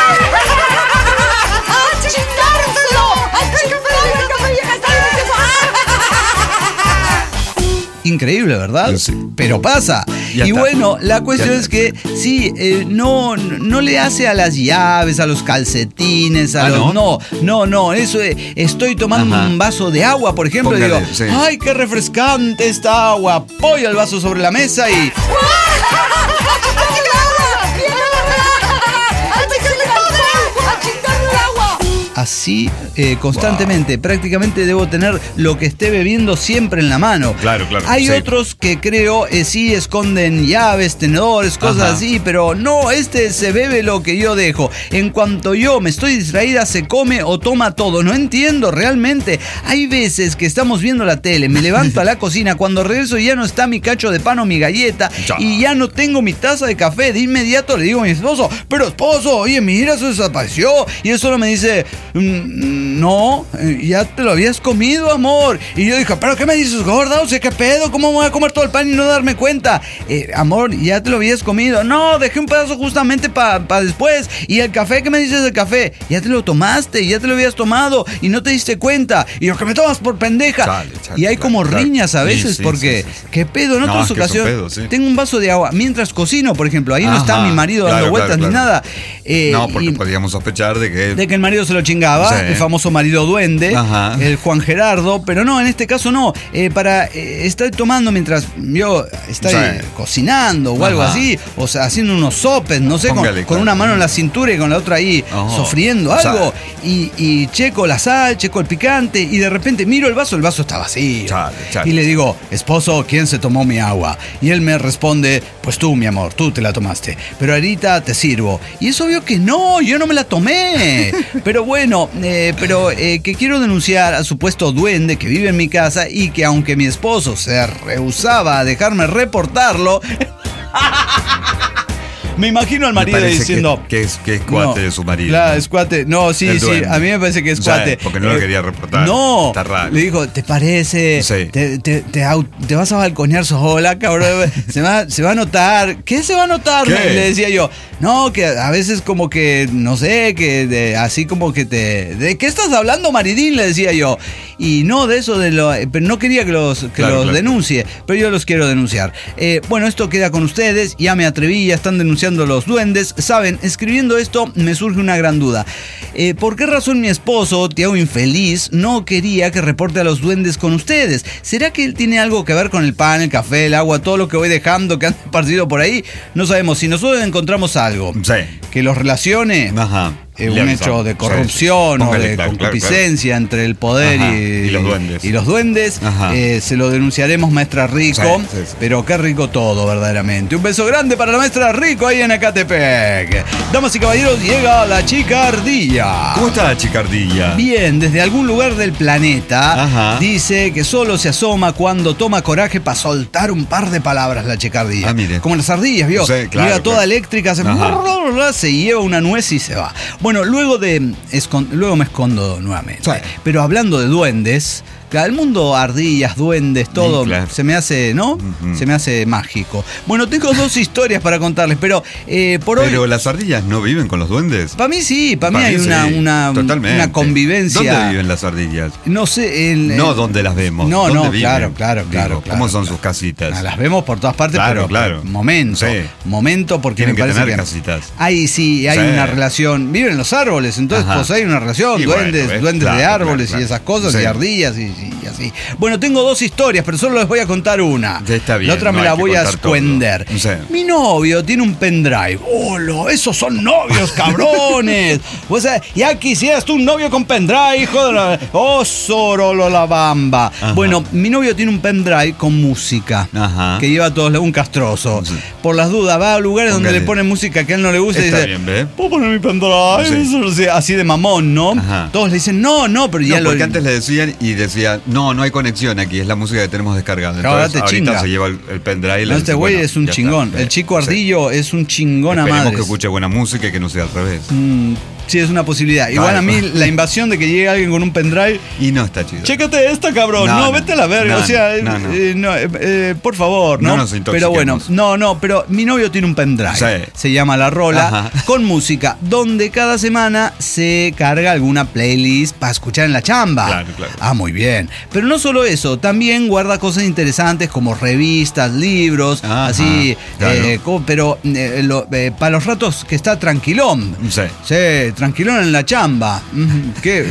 Increíble, ¿verdad? Sí. Pero pasa. Ya y está. bueno, la cuestión Ya es está. que sí, eh, no, no le hace a las llaves, a los calcetines, a Ah, los... ¿no? No, no, no. Eso eh, estoy tomando Ajá. un vaso de agua, por ejemplo, y Póngale, digo, sí. ¡ay, qué refrescante esta agua! Apoyo el vaso sobre la mesa y... Así eh, constantemente, prácticamente debo tener lo que esté bebiendo siempre en la mano. Claro, claro, Hay sí. otros que creo eh, sí esconden llaves, tenedores, cosas Ajá. así, pero no, este se bebe lo que yo dejo. En cuanto yo me estoy distraída, se come o toma todo. No entiendo realmente. Hay veces que estamos viendo la tele, me levanto a la cocina, cuando regreso ya no está mi cacho de pan o mi galleta Ya. y ya no tengo mi taza de café. De inmediato le digo a mi esposo, pero esposo, oye, mira, eso desapareció. Y él solo me dice, "Mm, no, eh, ya te lo habías comido, amor". Y yo dije, ¿pero qué me dices, gorda? O sea, ¿qué pedo? ¿Cómo voy a comer todo el pan y no darme cuenta? Eh, amor, ya te lo habías comido. No, dejé un pedazo justamente para después. Y el café, ¿qué me dices del café? Ya te lo tomaste, ya te lo habías tomado y no te diste cuenta. Y yo, que me tomas por pendeja. Chale, chale, y hay claro, como claro. riñas a Sí, veces sí, porque, sí, sí, sí. ¿qué pedo? En No, otras es que son ocasiones, pedos, sí. tengo un vaso de agua mientras cocino, por ejemplo. Ahí no está Ajá, mi marido claro, dando vueltas claro, ni claro. nada. Eh, No, porque y- podríamos sospechar de que... de que el marido se lo chingaba, Sí. el famoso marido duende, Ajá. el Juan Gerardo, pero no, en este caso no. Eh, para eh, estar tomando mientras yo estoy Sí. cocinando o algo Ajá. así, o sea, haciendo unos sopes, no sé, con, Póngale, con claro. una mano en la cintura y con la otra ahí Oh. sofriendo O sea. algo, y, y checo la sal, checo el picante, y de repente miro el vaso, el vaso está vacío. Chale, chale. Y le digo, esposo, ¿quién se tomó mi agua? Y él me responde, pues tú, mi amor, tú te la tomaste, pero ahorita te sirvo. Y es obvio que no, yo no me la tomé. Pero bueno, eh, pero eh, que quiero denunciar al supuesto duende que vive en mi casa y que aunque mi esposo se rehusaba a dejarme reportarlo, me imagino al Me marido parece diciendo... que, que es, que es cuate No, de su marido. Claro, es cuate. No, sí, El sí. duende. A mí me parece que es O sea, cuate. porque no lo quería reportar. No. Está raro. Le dijo, ¿te parece? Sí. Te, te, te au- te vas a balconear sola, cabrón. Se va, se va a notar. ¿Qué se va a notar? ¿Qué? Le decía yo. No, que a veces como que, no sé, que de- así como que te... ¿De qué estás hablando, maridín? Le decía yo. Y no de eso, de lo... Pero no quería que los, que Claro, los claro. denuncie. Pero yo los quiero denunciar. Eh, bueno, esto queda con ustedes. Ya me atreví, ya están denunciando denunciando los duendes. Saben, escribiendo esto me surge una gran duda. Eh, ¿Por qué razón mi esposo, Tiago Infeliz, no quería que reporte a los duendes con ustedes? ¿Será que él tiene algo que ver con el pan, el café, el agua, todo lo que voy dejando que han esparcido por ahí? No sabemos. Si nosotros encontramos algo Sí. que los relacione... Ajá. Eh, un Le hecho avisamos. de corrupción Sí. o Póngale, de claro, concupiscencia claro, entre el poder Ajá. y, Y los duendes. y los duendes, eh, se lo denunciaremos, maestra Rico. Sí, sí, sí. Pero qué rico todo, verdaderamente. Un beso grande para la maestra Rico ahí en Ecatepec. Damas y caballeros, llega la chica ardilla. ¿Cómo está la chicardilla? Bien, desde algún lugar del planeta. Ajá. Dice que solo se asoma cuando toma coraje para soltar un par de palabras la chicardilla. Ah, mire. Como las ardillas, ¿vio? Sí, claro, Llega toda claro. eléctrica, se, Ajá. se lleva una nuez y se va. Bueno, luego de escon- luego me escondo nuevamente. Sí. Pero hablando de duendes, claro, el mundo ardillas, duendes, todo Sí, claro. se me hace, ¿no? Ujú. Se me hace mágico. Bueno, tengo dos historias para contarles, pero eh, por hoy... Pero las ardillas no viven con los duendes. Para mí sí, para mí Pa' hay mí una, sí, una, totalmente. una convivencia. ¿Dónde viven las ardillas? No sé, en, No en- donde las vemos. No, ¿Dónde no, viven? claro, claro, Digo, claro. ¿Cómo claro, son claro. sus casitas? Ah, las vemos por todas partes, Claro, pero claro. momento, Sí. momento porque Tienen me que parece tener que casitas. Ahí sí, hay Sí. una relación. Viven en los árboles, entonces Ajá. pues hay una relación, Y bueno, duendes, ¿ves? duendes de Claro, árboles claro, y esas claro. cosas Sí. y ardillas y, y- y así. Bueno, tengo dos historias, pero solo les voy a contar una. Ya está bien, la otra no me hay la que voy a contar todo. escuender. Sí. Mi novio tiene un pendrive. ¡Hola! ¡Esos son novios, cabrones! O sea, ya quisieras tú un novio con pendrive, hijo de la... ¡Oh, sorolo la bamba! Ajá. Bueno, mi novio tiene un pendrive con música. Ajá. Que lleva a todos un castroso. Sí. Por las dudas, va a lugares donde Póngale. le ponen música que a él no le gusta y Está dice, bien, ¿ve? ¿puedo poner mi pendrive? Sí. Eso, así- Así de mamón, ¿no? Ajá. Todos le dicen, no, no, pero ya No, lo... porque antes le decían y decía, no, no hay conexión aquí, es la música que tenemos descargada. Claro, Entonces, ahora te ahorita chinga. se lleva el, el pendrive y le No, este dice, güey bueno, es un ya chingón. está. El chico Sí. ardillo es un chingón a Esperemos madres. que escuche buena música y que no sea al revés. Mm, sí, es una posibilidad. Igual Claro. a mí la invasión de que llegue alguien con un pendrive... Y no está chido. Chécate esta, cabrón. No, No, no. vete a la verga. No, o sea, no, no. eh, no, eh, eh, por favor, ¿no? No nos pero intoxiquemos. bueno, no, no, pero mi novio tiene un pendrive. Sí. Se llama La Rola, Ajá. con música, donde cada semana se carga alguna playlist para escuchar en la chamba. Claro, claro. Ah, muy bien. Pero no solo eso, también guarda cosas interesantes como revistas, libros, Ajá, así, claro. eh, co- pero eh, lo- eh, para los ratos que está tranquilón. Sí. Sí, tranquilón en la chamba. Mm, ¿Qué?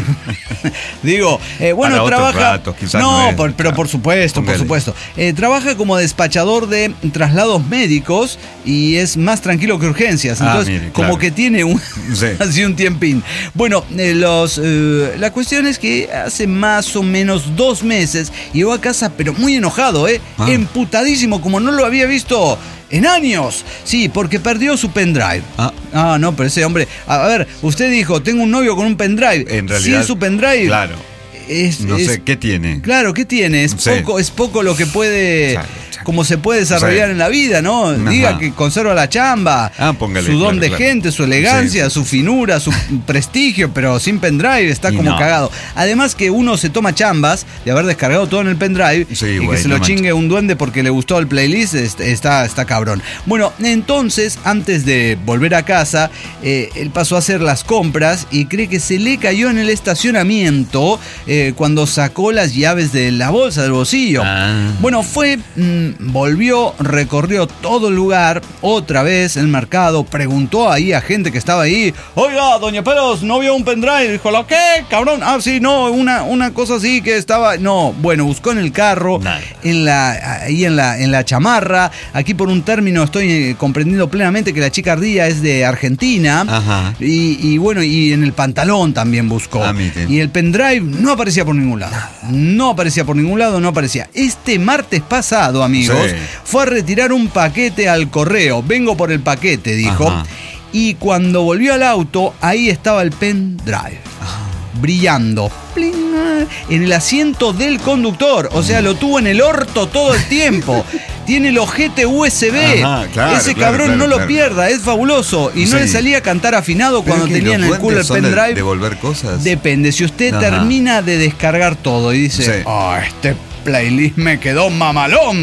Digo, eh, bueno, Para otros trabaja. ratos, quizás no, no es. por- pero Ah, por supuesto, póngale. por supuesto. Eh, trabaja como despachador de traslados médicos y es más tranquilo que urgencias. Ah, Entonces, mire, como claro. que tiene un Sí. así un tiempín. Bueno, eh, los eh, la cuestión es que hace más o menos dos meses llegó a casa, pero muy enojado, ¿eh? Ah. Emputadísimo, como no lo había visto en años. Sí, porque perdió su pendrive. Ah. Ah, no, pero ese hombre. A ver, usted dijo, tengo un novio con un pendrive. En realidad. Sin su pendrive. Claro. Es, No es- sé, ¿qué tiene? Claro, ¿qué tiene? Es, Sí. poco, es poco lo que puede. Claro, claro. Como se puede desarrollar Sí. en la vida, ¿no? Ajá. Diga que conserva la chamba. Ah, póngale, su don claro, de claro. gente, su elegancia, Sí, sí, su finura, su prestigio, pero sin pendrive, está Y como no. cagado. Además que uno se toma chambas de haber descargado todo en el pendrive Sí, y güey, que se no lo manches. chingue un duende porque le gustó el playlist, est- está, está cabrón. Bueno, entonces, antes de volver a casa, eh, él pasó a hacer las compras y cree que se le cayó en el estacionamiento eh, cuando sacó las llaves de la bolsa, del bolsillo. Ah. Bueno, fue, mm, volvió, recorrió todo el lugar, otra vez el mercado, preguntó ahí a gente que estaba ahí, oiga, doña Pelos, ¿no vio un pendrive? Dijo, ¿lo qué, cabrón? Ah, sí, no, una, una cosa así que estaba, no, bueno, buscó en el carro, Nada. en la, ahí en la, en la chamarra, aquí por un término estoy eh, comprendiendo plenamente que la chica ardilla es de Argentina, Ajá. y, y bueno, y en el pantalón también buscó, Ah, mire. y el pendrive no aparecía por ningún lado, no aparecía por ningún lado, no aparecía. Este martes pasado, amigos, Sí. fue a retirar un paquete al correo. Vengo por el paquete, dijo. Ajá. Y cuando volvió al auto, ahí estaba el pendrive. Brillando. Pling, en el asiento del conductor. O sea, lo tuvo en el orto todo el tiempo. Tiene el ojete U S B. Ajá, claro, Ese claro, cabrón claro, no lo claro. pierda, es fabuloso. Y no Sí. le salía a cantar afinado Pero cuando es que tenía en los el culo el duendes son de pendrive. devolver cosas. Depende, si usted Ajá. termina de descargar todo y dice, Sí. oh, este playlist me quedó mamalón.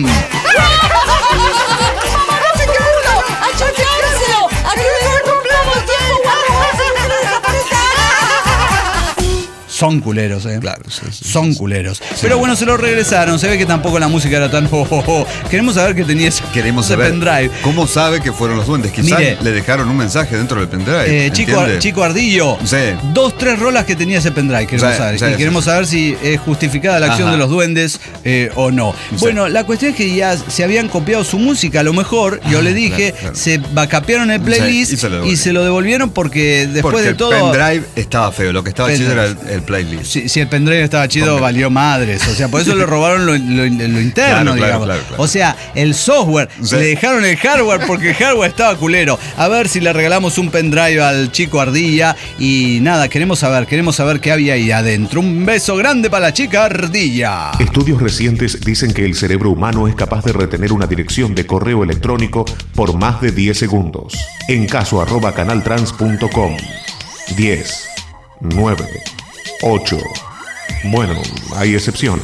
¡A chocárselo! ¡A que le rompamos tiempo! Son culeros, ¿eh? Claro, sí, sí, Son sí, culeros. sí. Pero bueno, se lo regresaron. Se ve que tampoco la música era tan... Oh, oh, oh. Queremos saber que tenía ese, Queremos ese saber pendrive. cómo sabe que fueron los duendes. Quizás Mire, le dejaron un mensaje dentro del pendrive. Eh, chico, ¿entiende? Chico Ardillo, Sí. dos, tres rolas que tenía ese pendrive, queremos Sí, saber. sí, y sí, queremos sí. saber si es justificada la acción Ajá. de los duendes eh, o no. Sí. Bueno, la cuestión es que ya se habían copiado su música, a lo mejor, yo Ah, le dije, claro, claro. se bacapearon el playlist Sí, y se lo y devolvieron. se lo devolvieron porque después Porque de el todo... pendrive estaba feo. Lo que estaba chido era el, Pendrive. el playlist. Si, si el pendrive estaba chido, Hombre. valió madres. O sea, por eso le robaron lo, lo- lo interno, Claro, claro, digamos. claro, claro. O sea, el software, Sí. le dejaron el hardware porque el hardware estaba culero. A ver si le regalamos un pendrive al chico Ardilla. Y nada, queremos saber, queremos saber qué había ahí adentro. Un beso grande para la chica Ardilla. Estudios recientes dicen que el cerebro humano es capaz de retener una dirección de correo electrónico por más de diez segundos. En caso arroba canaltrans punto com. diez, nueve, ocho. Bueno, hay excepciones.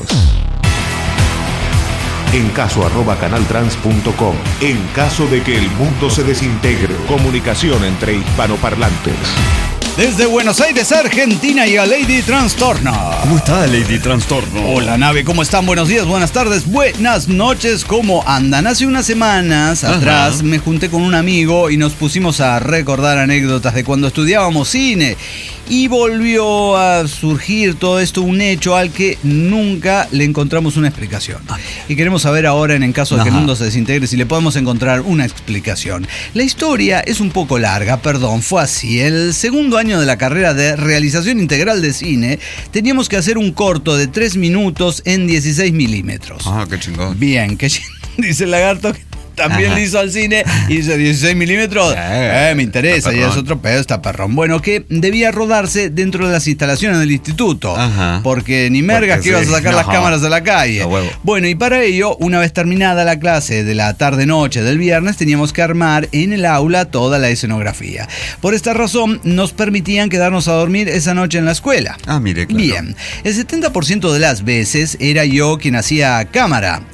En caso arroba canaltrans punto com. En caso de que el mundo se desintegre. Comunicación entre hispanoparlantes. Desde Buenos Aires, Argentina, y a Lady Trastorno. ¿Cómo está, Lady Trastorno? Hola, nave, ¿cómo están? Buenos días, buenas tardes, buenas noches, ¿cómo andan? Hace unas semanas Ajá. atrás me junté con un amigo y nos pusimos a recordar anécdotas de cuando estudiábamos cine. Y volvió a surgir todo esto, un hecho al que nunca le encontramos una explicación. Y queremos saber ahora, en el caso de que el Ajá. mundo se desintegre, si le podemos encontrar una explicación. La historia es un poco larga, perdón, fue así. El segundo año de la carrera de realización integral de cine, teníamos que hacer un corto de tres minutos en dieciséis milímetros. Ah, qué chingón. Bien, que dice el lagarto que también Ajá. le hizo al cine y dice dieciséis milímetros. Eh, Eh, me interesa, está y es perrón. otro pedo, está perrón. Bueno, que debía rodarse dentro de las instalaciones del instituto. Ajá. Porque ni mergas Porque que ibas sí, a sacar no. las cámaras a la calle. A huevo. Bueno, y para ello, una vez terminada la clase de la tarde-noche del viernes, teníamos que armar en el aula toda la escenografía. Por esta razón, nos permitían quedarnos a dormir esa noche en la escuela. Ah, mire, claro. Bien, el setenta por ciento de las veces era yo quien hacía cámara.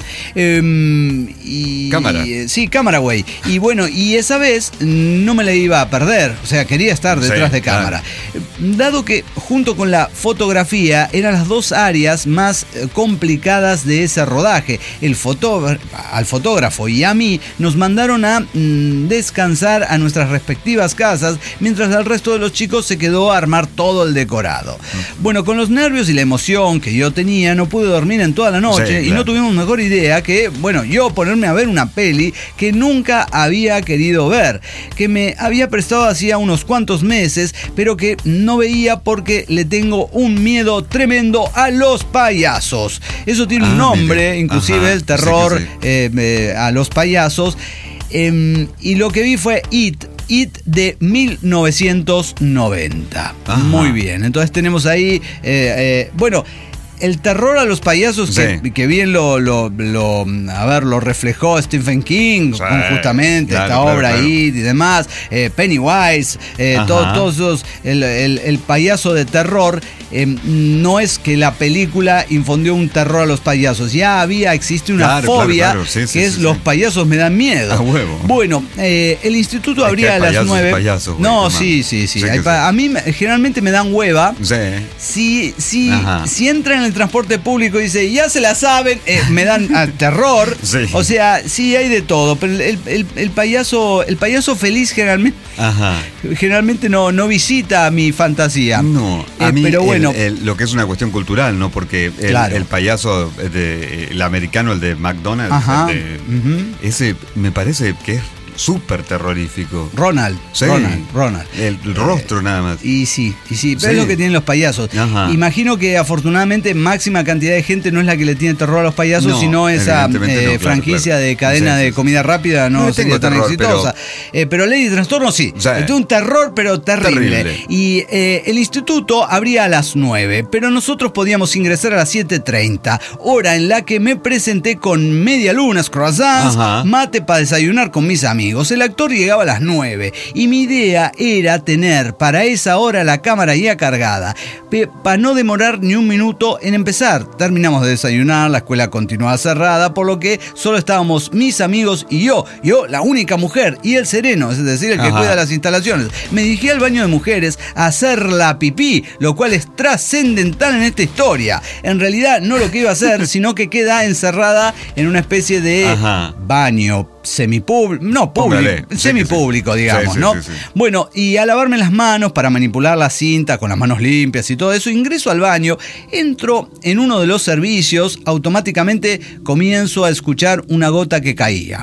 Em, y, Cámara. y, sí, cámara, güey. Y bueno, y esa vez no me la iba a perder. O sea, quería estar detrás Sí, de cámara. Dado que junto con la fotografía eran las dos áreas más eh, complicadas de ese rodaje. El fotógrafo, al fotógrafo y a mí nos mandaron a mm, descansar a nuestras respectivas casas, mientras el resto de los chicos se quedó a armar todo el decorado. Bueno, con los nervios y la emoción que yo tenía, no pude dormir en toda la noche Sí, y claro. no tuvimos mejor idea que, bueno, yo ponerme a ver una peli que nunca había querido ver, que me había prestado hacía unos cuantos meses, pero que no veía porque le tengo un miedo tremendo a los payasos. Eso tiene un Ah, nombre, mire. inclusive Ajá, el sí terror que sí. eh, eh, a los payasos. Em, y lo que vi fue It. It de mil novecientos noventa. Ajá. Muy bien, entonces tenemos ahí, eh, eh, bueno, el terror a los payasos que, Sí. que bien lo, lo, lo, a ver, lo reflejó Stephen King, Sí, con justamente claro, esta claro, obra claro. ahí y demás, eh, Pennywise, eh, Ajá. todo- todos esos, el, el- el payaso de terror. Eh, no es que la película infundió un terror a los payasos, ya había, existe una Claro, claro, fobia claro, sí, sí, que es sí, los sí. payasos me dan miedo. A huevo. Bueno, eh, el instituto Es que abría hay a las payasos y nueve. payasos, güey, no, no sí, mames. sí, sí. Sí hay que pa- sí. A mí me- generalmente me dan hueva. Sí. Si, si, Ajá. si entra en el transporte público y dice, ya se la saben, eh, me dan ah, terror. Sí. O sea, sí hay de todo, pero el, el- el payaso, el payaso feliz generalmente, Ajá. generalmente no, no visita mi fantasía. No, a Eh, mí pero el- bueno, el- lo que es una cuestión cultural, ¿no? Porque el, Claro. el payaso, de, el americano, el de McDonald's, Ajá, el de- ujú. ese me parece que es súper terrorífico. Ronald, Sí. Ronald, Ronald. El, el rostro nada más. Y sí, y sí, pero Sí. es lo que tienen los payasos. Ajá. Imagino que afortunadamente máxima cantidad de gente no es la que le tiene terror a los payasos, No, sino esa evidentemente eh, no, claro, franquicia claro. de cadena Sí, de sí, comida rápida no, No le sería tengo tan terror, exitosa. Pero, eh, pero Lady Trastorno sí. Sí. Le tengo un terror, pero terrible. Terrible. Y eh, el instituto abría a las nueve, pero nosotros podíamos ingresar a las siete treinta, hora en la que me presenté con media lunas, croissants, Ajá. mate para desayunar con mis amigos. amigos. El actor llegaba a las nueve y mi idea era tener para esa hora la cámara ya cargada, para no demorar ni un minuto en empezar. Terminamos de desayunar, la escuela continuaba cerrada, por lo que solo estábamos mis amigos y yo. Yo, la única mujer, y el sereno, es decir, el que Ajá. cuida las instalaciones. Me dirigí al baño de mujeres a hacer la pipí, lo cual es trascendental en esta historia. En realidad no lo que iba a hacer, sino que queda encerrada en una especie de Ajá. baño semipúblico, no Póngale, público, sí semipúblico, que sí. digamos, Sí, sí, ¿no? sí, sí. Bueno, y a lavarme las manos para manipular la cinta con las manos limpias y todo eso, ingreso al baño, entro en uno de los servicios, automáticamente comienzo a escuchar una gota que caía.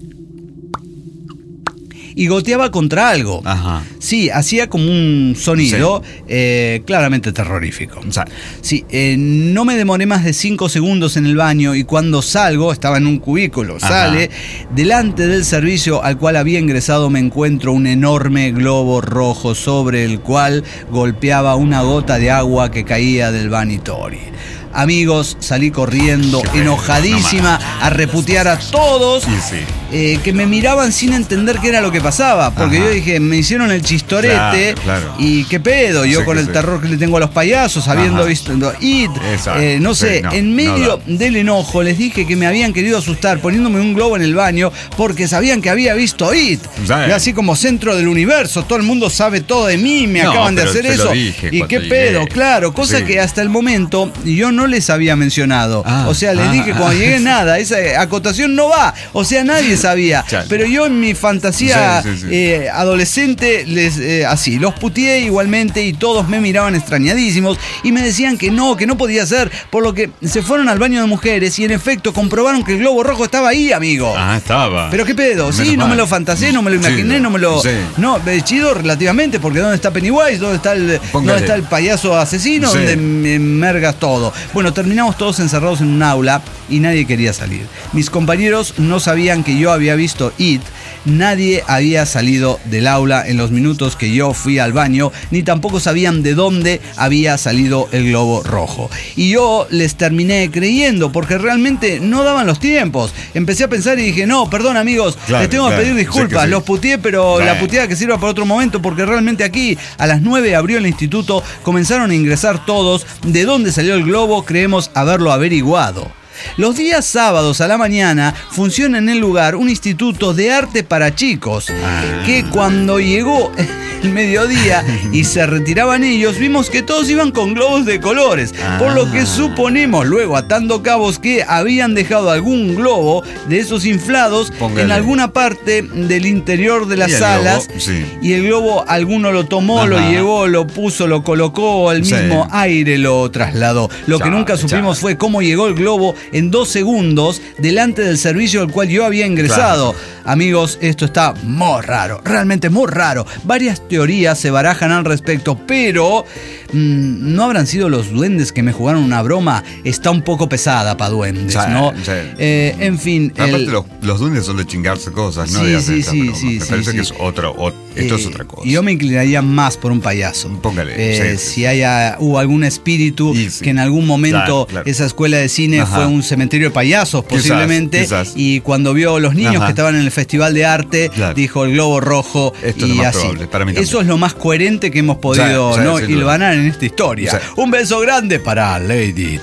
Y goteaba contra algo. Ajá. Sí, hacía como un sonido Sí. eh, claramente terrorífico. O sea, Sí, eh, no me demoré más de cinco segundos en el baño y cuando salgo, estaba en un cubículo, Ajá. sale, delante del servicio al cual había ingresado me encuentro un enorme globo rojo sobre el cual golpeaba una gota de agua que caía del vanitori. Amigos, salí corriendo, enojadísima, a reputear a todos Sí, sí. eh, que me miraban sin entender qué era lo que pasaba. Porque Ajá. yo dije, me hicieron el chistorete Claro, claro. y qué pedo, yo Sí, con que el sí. terror que le tengo a los payasos, habiendo Ajá. visto It, Exacto, eh, no sí, sé, no, en medio no del enojo les dije que me habían querido asustar poniéndome un globo en el baño porque sabían que había visto It. Sí. Y así como centro del universo, todo el mundo sabe todo de mí, me No, acaban de pero hacer te lo eso. dije Y cuando qué llegué. pedo, claro, cosa Sí. que hasta el momento yo no les había mencionado. Ah, o sea, les ah, dije ah. cuando llegué nada, esa acotación no va. O sea, nadie sabía. Claro. Pero yo en mi fantasía Sí, sí, sí. eh, adolescente, les eh, así, los puteé igualmente y todos me miraban extrañadísimos y me decían que no, que no podía ser, por lo que se fueron al baño de mujeres y en efecto comprobaron que el globo rojo estaba ahí, amigo. Ah, estaba. Pero qué pedo, sí, Menos no me mal. lo fantaseé, no me lo Sí, imaginé, no me lo... sí. No, eh, chido relativamente, porque ¿dónde está Pennywise? ¿Dónde está el, Póngale. ¿dónde está el payaso asesino? Sí. ¿Dónde me mergas todo? Bueno, terminamos todos encerrados en un aula y nadie quería salir. Mis compañeros no sabían que yo había visto It. Nadie había salido del aula en los minutos que yo fui al baño, ni tampoco sabían de dónde había salido el globo rojo. Y yo les terminé creyendo, porque realmente no daban los tiempos. Empecé a pensar y dije, no, perdón amigos, Claro, les tengo claro, que pedir sí disculpas, que sí. los puteé, pero Bueno. la puteada que sirva para otro momento, porque realmente aquí a las nueve abrió el instituto, comenzaron a ingresar todos. ¿De dónde salió el globo? Creemos haberlo averiguado. Los días sábados a la mañana funciona en el lugar un instituto de arte para chicos, que cuando llegó el mediodía y se retiraban ellos, vimos que todos iban con globos de colores, por lo que suponemos luego, atando cabos, que habían dejado algún globo de esos inflados Póngale. en alguna parte del interior de las Y el salas, globo, sí. y el globo alguno lo tomó, Ajá. lo llevó, lo puso, lo colocó, el Sí. mismo aire lo trasladó. Lo que Chale, nunca supimos chale. fue cómo llegó el globo en dos segundos delante del servicio al cual yo había ingresado. Amigos, esto está muy raro, realmente muy raro. Varias teorías se barajan al respecto, pero mmm, ¿no habrán sido los duendes que me jugaron una broma? Está un poco pesada para duendes, Sí, ¿no? sí. Eh, en fin. Aparte, el- los, los duendes son de chingarse cosas, ¿no? Sí, De hacer sí, estas sí, bromas. sí, Me sí, parece sí. que es otro. o- esto es Eh, otra cosa. Yo me inclinaría más por un payaso. Póngale, Eh, sí, sí. si haya, hubo algún espíritu Y sí. que en algún momento Claro, claro. esa escuela de cine Ajá. fue un cementerio de payasos, Quizás, posiblemente. quizás. Y cuando vio a los niños Ajá. que estaban en el festival de arte, Claro. dijo el globo rojo. Esto es y lo más así. probable, para mí también. Eso es lo más coherente que hemos podido Sí, sí, ¿no? sin duda. hilvanar en esta historia. Sí. Un beso grande para Lady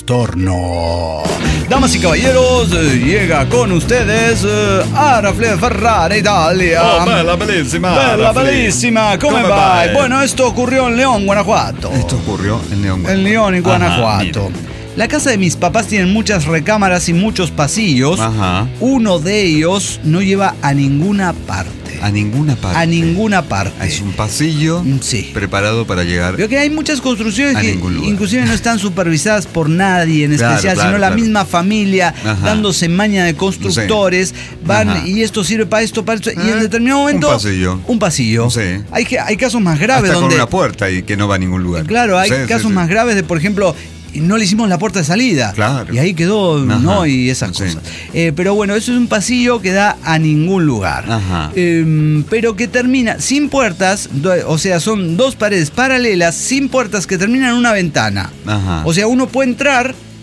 Trastorno. Damas y caballeros, eh, llega con ustedes eh, Arafle Ferrara Italia. Oh, bella, bellissima, Bella, Arafle. bellissima, come Come vai? vai? Bueno, esto ocurrió en León, Guanajuato. Esto ocurrió en León. En León, en Ajá, Guanajuato. mira. La casa de mis papás tiene muchas recámaras y muchos pasillos. Ajá. Uno de ellos no lleva a ninguna parte. A ninguna parte. A ninguna parte. Es un pasillo Mm, sí. preparado para llegar. Veo que hay muchas construcciones A que ningún lugar. inclusive no están supervisadas por nadie en Claro, especial, claro, sino la claro. misma familia Ajá. dándose maña de constructores, van Ajá. y esto sirve para esto, para esto, y en Eh, determinado momento... un pasillo. Un pasillo. Sí. Hay, que- hay casos más graves Hasta donde... con una puerta y que no va a ningún lugar. Claro, hay Sí, sí, casos sí. más graves de, por ejemplo, no le hicimos la puerta de salida. Claro. Y ahí quedó, Ajá. ¿no? Y esas Sí. cosas. Eh, pero bueno, eso es un pasillo que da a ningún lugar. Ajá. Eh, pero que termina sin puertas, do- o sea, son dos paredes paralelas sin puertas que terminan en una ventana. Ajá. O sea, uno puede entrar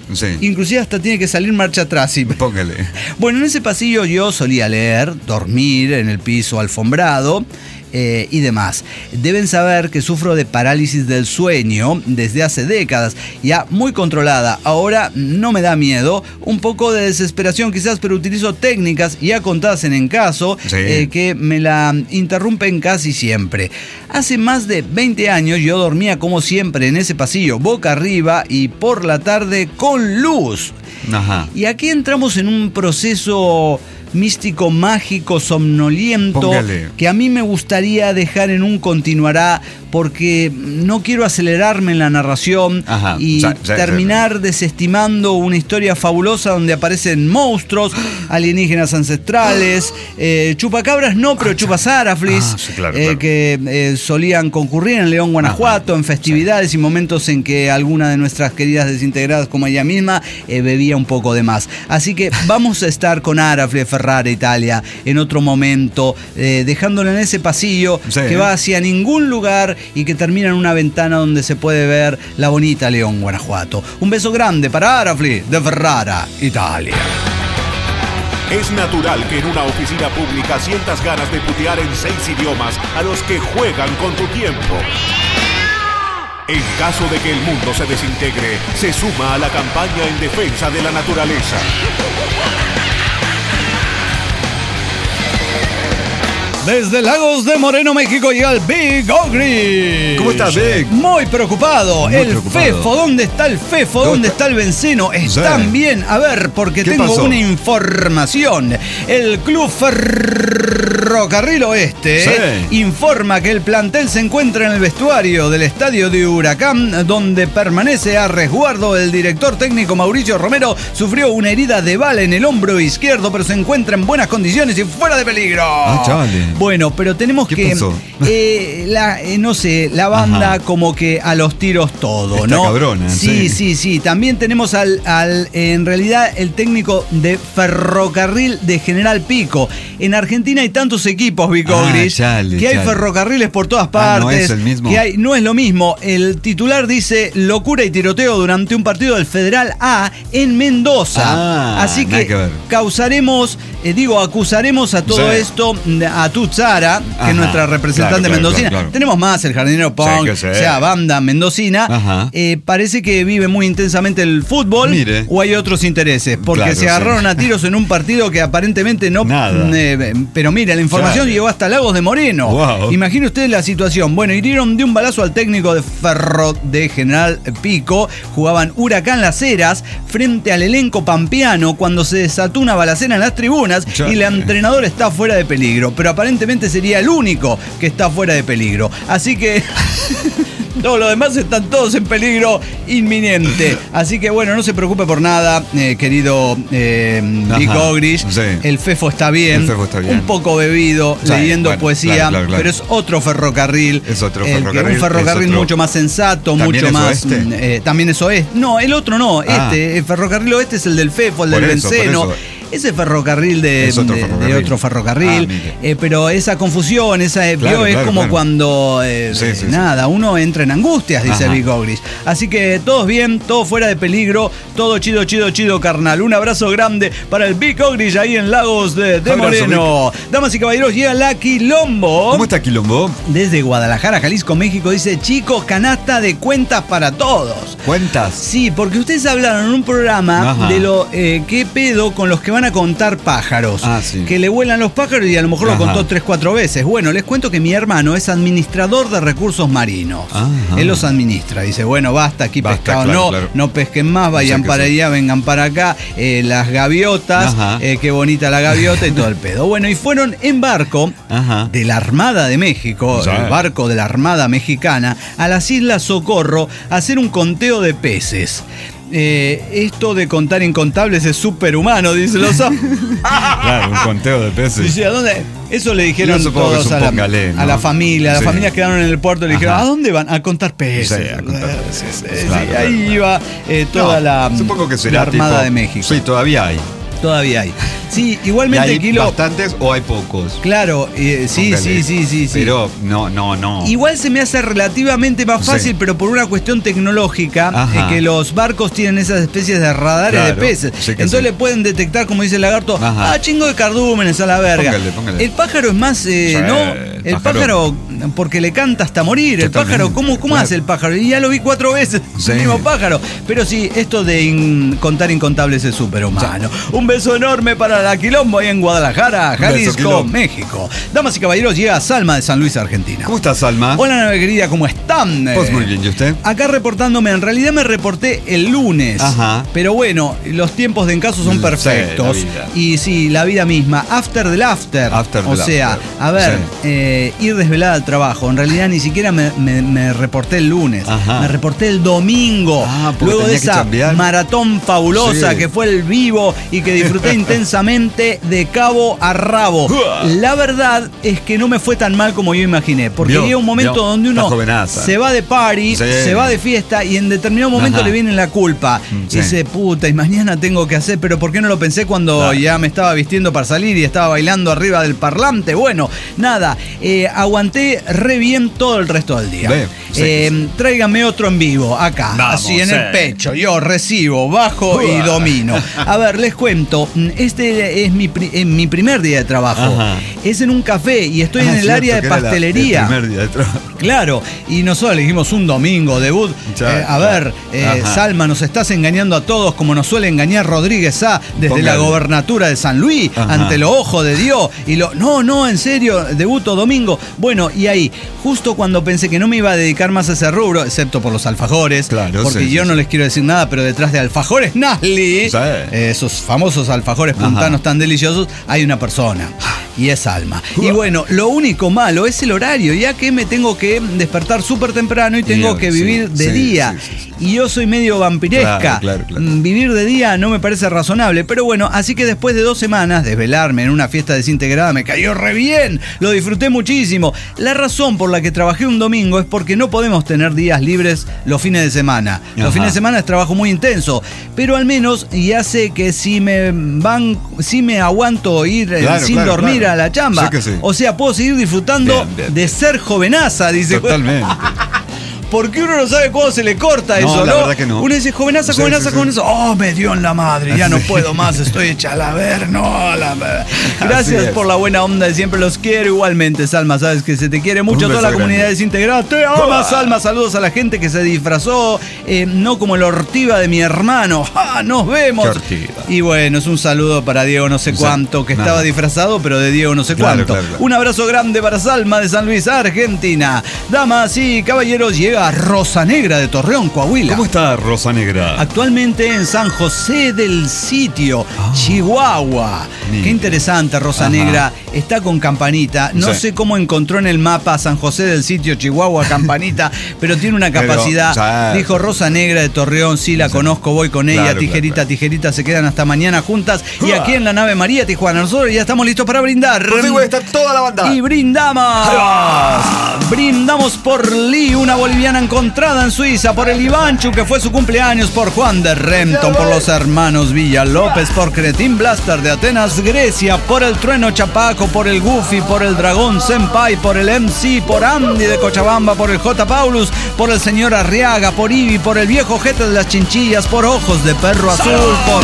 Sí. Inclusive hasta tiene que salir marcha atrás. Y... Póngale. Bueno, en ese pasillo yo solía leer, dormir en el piso alfombrado. Eh, y demás. Deben saber que sufro de parálisis del sueño desde hace décadas, ya muy controlada. Ahora no me da miedo, un poco de desesperación quizás, pero utilizo técnicas ya contadas en En Caso, sí. eh, que me la interrumpen casi siempre. Hace más de veinte años yo dormía como siempre en ese pasillo, boca arriba y por la tarde con luz. Ajá. Y aquí entramos en un proceso místico, mágico, somnoliento, Póngale. que a mí me gustaría dejar en un continuará, porque no quiero acelerarme en la narración. Ajá. y Ya, ya, terminar ya. desestimando una historia fabulosa donde aparecen monstruos, alienígenas ancestrales, eh, chupacabras no, pero Ah, chupazáraflis, ah, sí, claro, eh, claro. que eh, solían concurrir en León, Guanajuato, Ajá. en festividades y momentos en que alguna de nuestras queridas desintegradas, como ella misma, eh, bebía un poco de más. Así que vamos a estar con Arafli de Ferrara, Italia, en otro momento, eh, dejándolo en ese pasillo Sí. que va hacia ningún lugar y que termina en una ventana donde se puede ver la bonita León, Guanajuato. Un beso grande para Arafli de Ferrara, Italia. Es natural que en una oficina pública sientas ganas de putear en seis idiomas a los que juegan con tu tiempo. En caso de que el mundo se desintegre, se suma a la campaña en defensa de la naturaleza. Desde Lagos de Moreno, México, llega el Big Ogre. ¿Cómo estás, Big? Muy preocupado. Muy el preocupado. Fefo, ¿dónde está el Fefo? ¿Dónde ¿Dónde está? está el Benceno? Están Sí. bien. A ver, porque ¿Qué tengo pasó? una información. El Club Ferrocarril Oeste Sí. informa que el plantel se encuentra en el vestuario del estadio de Huracán, donde permanece a resguardo. El director técnico Mauricio Romero sufrió una herida de bala en el hombro izquierdo, pero se encuentra en buenas condiciones y fuera de peligro. Ah, chale. Bueno, pero tenemos ¿Qué que, pasó? eh, la, eh, no sé, la banda Ajá. como que a los tiros todo, Está ¿no? cabrona, sí, sí. sí, sí. También tenemos al, al, en realidad, el técnico de Ferrocarril de General Pico. En Argentina hay tantos equipos, Vicogris, Ah, chale, que hay chale. ferrocarriles por todas Ah, partes. no es el mismo. Que hay, no es lo mismo. El titular dice locura y tiroteo durante un partido del Federal A en Mendoza. Ah, Así nada que, que ver. causaremos, eh, digo, acusaremos a todo Sí. esto a Tutzara, que Ajá. es nuestra representante Claro, claro, mendocina. claro, claro. Tenemos más, el jardinero Punk, que sí. o sea, banda mendocina. Ajá. Eh, parece que vive muy intensamente el fútbol. Mire. O hay otros intereses, porque Claro, se agarraron sí. a tiros en un partido que aparentemente no. Nada. eh, pero mire, la información Claro. llegó hasta Lagos de Moreno. Wow. Imagine usted la situación. Bueno, hirieron de un balazo al técnico de Ferro de General Pico. Jugaban Huracán Las Heras frente al elenco pampeano cuando se desató una balacera en las tribunas Ya. y el entrenador está fuera de peligro. Pero aparentemente sería el único que está fuera de peligro. Así que todos los demás están todos en peligro inminente. Así que bueno, no se preocupe por nada, eh, querido eh, Vic Ajá, Ogrish. sí. El Fefo está bien. El Fefo está bien. Un poco bebido, Sí, leyendo bueno, poesía, claro, claro, claro. pero es otro ferrocarril. Es otro El que- ferrocarril, un ferrocarril es otro- mucho más sensato, ¿También mucho es más. oeste? mm, eh, también es oeste. No, el otro no, Ah. este. El ferrocarril oeste es el del Fefo, el Por del eso, por Benceno. eso. Ese ferrocarril de, Es otro de- de ferrocarril. otro ferrocarril. Ah, mire. Eh, pero esa confusión, esa eh, Claro, vio, es claro, como claro. cuando eh, Sí, sí, sí. nada, uno entra en angustias, dice Ajá. Vic Ogrish. Así que todos bien, todo fuera de peligro, todo chido, chido, chido, carnal. Un abrazo grande para el Vic Ogrish ahí en Lagos de, de Abrazo, Moreno. Damas y caballeros, llega la Quilombo. ¿Cómo está Quilombo? Desde Guadalajara, Jalisco, México, dice, chicos, canasta de cuentas para todos. ¿Cuentas? Sí, porque ustedes hablaron en un programa Ajá. de lo eh, qué pedo con los que van a contar pájaros. Ah, sí. Que le vuelan los pájaros y a lo mejor Ajá. lo contó tres, cuatro veces. Bueno, les cuento que mi hermano es administrador de recursos marinos. Ajá. Él los administra. Dice, bueno, basta, aquí Basta, pescado, claro, no, claro. no pesquen más, vayan O sea que para sí. allá, vengan para acá. Eh, las gaviotas, Ajá. eh, qué bonita la gaviota y todo el pedo. Bueno, y fueron en barco Ajá. de la Armada de México, Sí. el barco de la Armada Mexicana, a las Islas Socorro a hacer un conteo de peces. Eh, esto de contar incontables es superhumano, dice los Claro, un conteo de peces. Dice, ¿a dónde? Eso le dijeron Yo supongo que todos es un a la, pongalé, ¿no? a la familia. Las Sí. familias quedaron en el puerto y le dijeron, Ajá. ¿a dónde van? A contar peces. Sí, a contar peces. Sí, sí, Claro, sí, claro, ahí claro. iba eh, toda No, la, supongo que será la Armada tipo- de México. Sí, todavía hay. Todavía hay. Sí, igualmente, ¿Y hay Kilo. bastantes o hay pocos? Claro, eh, sí, Póngale. sí, sí, sí, sí. Pero no, no, no. Igual se me hace relativamente más fácil, Sí. pero por una cuestión tecnológica, Ajá. eh, que los barcos tienen esas especies de radares Claro, de peces. sí que Entonces sí. le pueden detectar, como dice el lagarto, Ajá. ah, chingo de cardúmenes a la verga. Póngale, póngale. El pájaro es más, eh, Sí, ¿no? el El pájaro, pájaro, porque le canta hasta morir. El Totalmente, pájaro, ¿cómo, cómo claro. hace el pájaro? Y ya lo vi cuatro veces, Sí. el mismo pájaro. Pero sí, esto de in- contar incontables es superhumano. Un beso enorme para la Quilombo ahí en Guadalajara, beso, Jalisco, Quilombo. México. Damas y caballeros, llega Salma de San Luis, Argentina. ¿Cómo estás, Salma? Hola, nave querida, ¿cómo están? Pues Eh, muy bien, ¿y usted? Acá reportándome, en realidad me reporté el lunes. Ajá. Pero bueno, los tiempos de Encaso son Sí, perfectos. la vida. Y sí, la vida misma. After del after. After o del sea, after. a ver, Sí. eh, ir desvelada al trabajo. En realidad ni siquiera me, me- me reporté el lunes. Ajá. Me reporté el domingo. Ah, porque luego de tenía que esa chambear. maratón fabulosa Sí. que fue el vivo y que disfruté intensamente de cabo a rabo. La verdad es que no me fue tan mal como yo imaginé. Porque Vio, llega un momento vio, donde uno está jovenaza. se va de party, Sí. se va de fiesta y en determinado momento Ajá. le viene la culpa. Mm, Y sí. dice, puta, y mañana tengo que hacer, pero ¿por qué no lo pensé cuando Claro. ya me estaba vistiendo para salir y estaba bailando arriba del parlante? Bueno, nada, eh, aguanté re bien todo el resto del día. Ve, sí, Eh, sí. Tráigame otro en vivo, acá, Vamos, así en sí. el pecho. Yo recibo, bajo y Uah. domino. A ver, les cuento, este es mi, pri- eh, mi primer día de trabajo. Ajá. Es en un café y estoy Ah, en el cierto, área de que era la- pastelería. el primer día de trabajo. Claro, y nosotros elegimos un domingo, debut. Ya, Eh, a ya. ver, eh, Ajá. Salma, nos estás engañando a todos como nos suele engañar Rodríguez A desde Póngale. la gobernatura de San Luis, Ajá. ante los ojos de Dios. Y lo, no, no, en serio, debuto domingo. Bueno, y ahí, justo cuando pensé que no me iba a dedicar más a ese rubro, excepto por los alfajores, Claro, porque sí, yo sí, no sí. les quiero decir nada, pero detrás de alfajores Nasli, Sí. eh, esos famosos alfajores Ajá. puntanos tan deliciosos, hay una persona. Y es Alma. Y bueno, lo único malo es el horario, ya que me tengo que despertar súper temprano y tengo Y, que sí, vivir de sí, día. sí, sí, sí. Y yo soy medio vampiresca. Claro, claro, claro. Mm, Vivir de día no me parece razonable. Pero bueno, así que después de dos semanas de velarme en una fiesta desintegrada me cayó re bien. Lo disfruté muchísimo. La razón por la que trabajé un domingo es porque no podemos tener días libres los fines de semana. Los Ajá. fines de semana es trabajo muy intenso. Pero al menos ya sé que si me van, si me aguanto ir eh, Claro, sin claro, dormir claro. a la chamba. Sí que sí. O sea, puedo seguir disfrutando Bien, bien, de bien. ser jovenaza, dice. Totalmente. Porque uno no sabe cuándo se le corta No, eso, ¿no? la verdad que no. Uno dice, jovenaza, Sí, jovenaza, sí, sí. jovenaza. Oh, me dio en la madre, ya no Sí. puedo más, estoy hecha a la ver, no, a la ver. Gracias es. por la buena onda, de siempre los quiero igualmente, Salma, sabes que se te quiere mucho, Un toda la beso comunidad grande. desintegrada. Te ama, Salma, saludos a la gente que se disfrazó, eh, no como el ortiva de mi hermano. ¡Ah, nos vemos! Qué ortiva. Y bueno, es un saludo para Diego no sé Sí, cuánto, que nada. estaba disfrazado, pero de Diego no sé Claro, cuánto. claro, claro. Un abrazo grande para Salma de San Luis, Argentina. Damas y caballeros, llega Rosa Negra de Torreón, Coahuila. ¿Cómo está Rosa Negra? Actualmente en San José del Sitio, Chihuahua. Mira. Qué interesante, Rosa Ajá. Negra. Está con Campanita. No Sí. sé cómo encontró en el mapa San José del Sitio, Chihuahua, Campanita, pero tiene una Pero, capacidad. sí. Dijo Rosa Negra de Torreón, sí, la Sí. conozco, voy con ella. Claro, tijerita, claro, claro. tijerita, se quedan hasta mañana juntas. Y aquí en la nave María Tijuana, nosotros ya estamos listos para brindar. Por fin, güey, está toda la banda. Y brindamos. Brindamos por Lee, una boliviana encontrada en Suiza, por el Ivanchu, que fue su cumpleaños, por Juan de Renton, por los hermanos Villa López, por Cretin Blaster de Atenas, Grecia, por el Trueno Chapaco, por el Goofy, por el Dragón Senpai, por el M C, por Andy de Cochabamba, por el J. Paulus, por el señor Arriaga, por Ibi, por el viejo Jete de las Chinchillas, por Ojos de Perro Azul, por...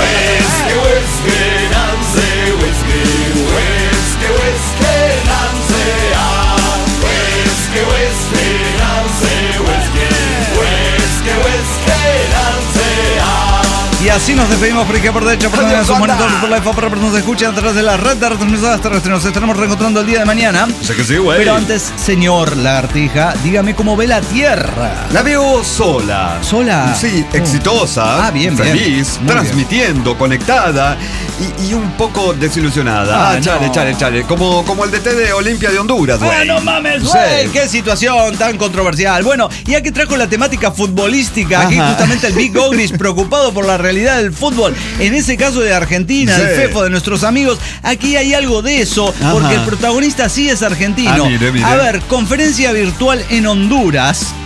Y así nos despedimos por izquierda, por derecha, por Adiós, en sus banda. monitores, por la F para que nos escuchen a través de la red de retransmisoras terrestres. Nos estaremos reencontrando el día de mañana. Sé que sí, güey. Pero antes, señor Lagartija, dígame cómo ve la Tierra. La veo sola. ¿Sola? Sí, Oh. exitosa. Ah, bien, bien. Feliz, Muy transmitiendo, conectada y, y un poco desilusionada. Ah, Ah, chale, no. chale, chale. Como, como el D T de Olimpia de Honduras, güey. Ah, no mames, Sí. güey, qué situación tan controversial. Bueno, ya que trajo la temática futbolística, aquí Ajá. justamente el Big Ogris preocupado por la realidad del fútbol, en ese caso de Argentina, Sí. el Fefo de nuestros amigos, aquí hay algo de eso, porque Ajá. el protagonista sí es argentino. Ah, mire, mire. A ver, conferencia virtual en Honduras.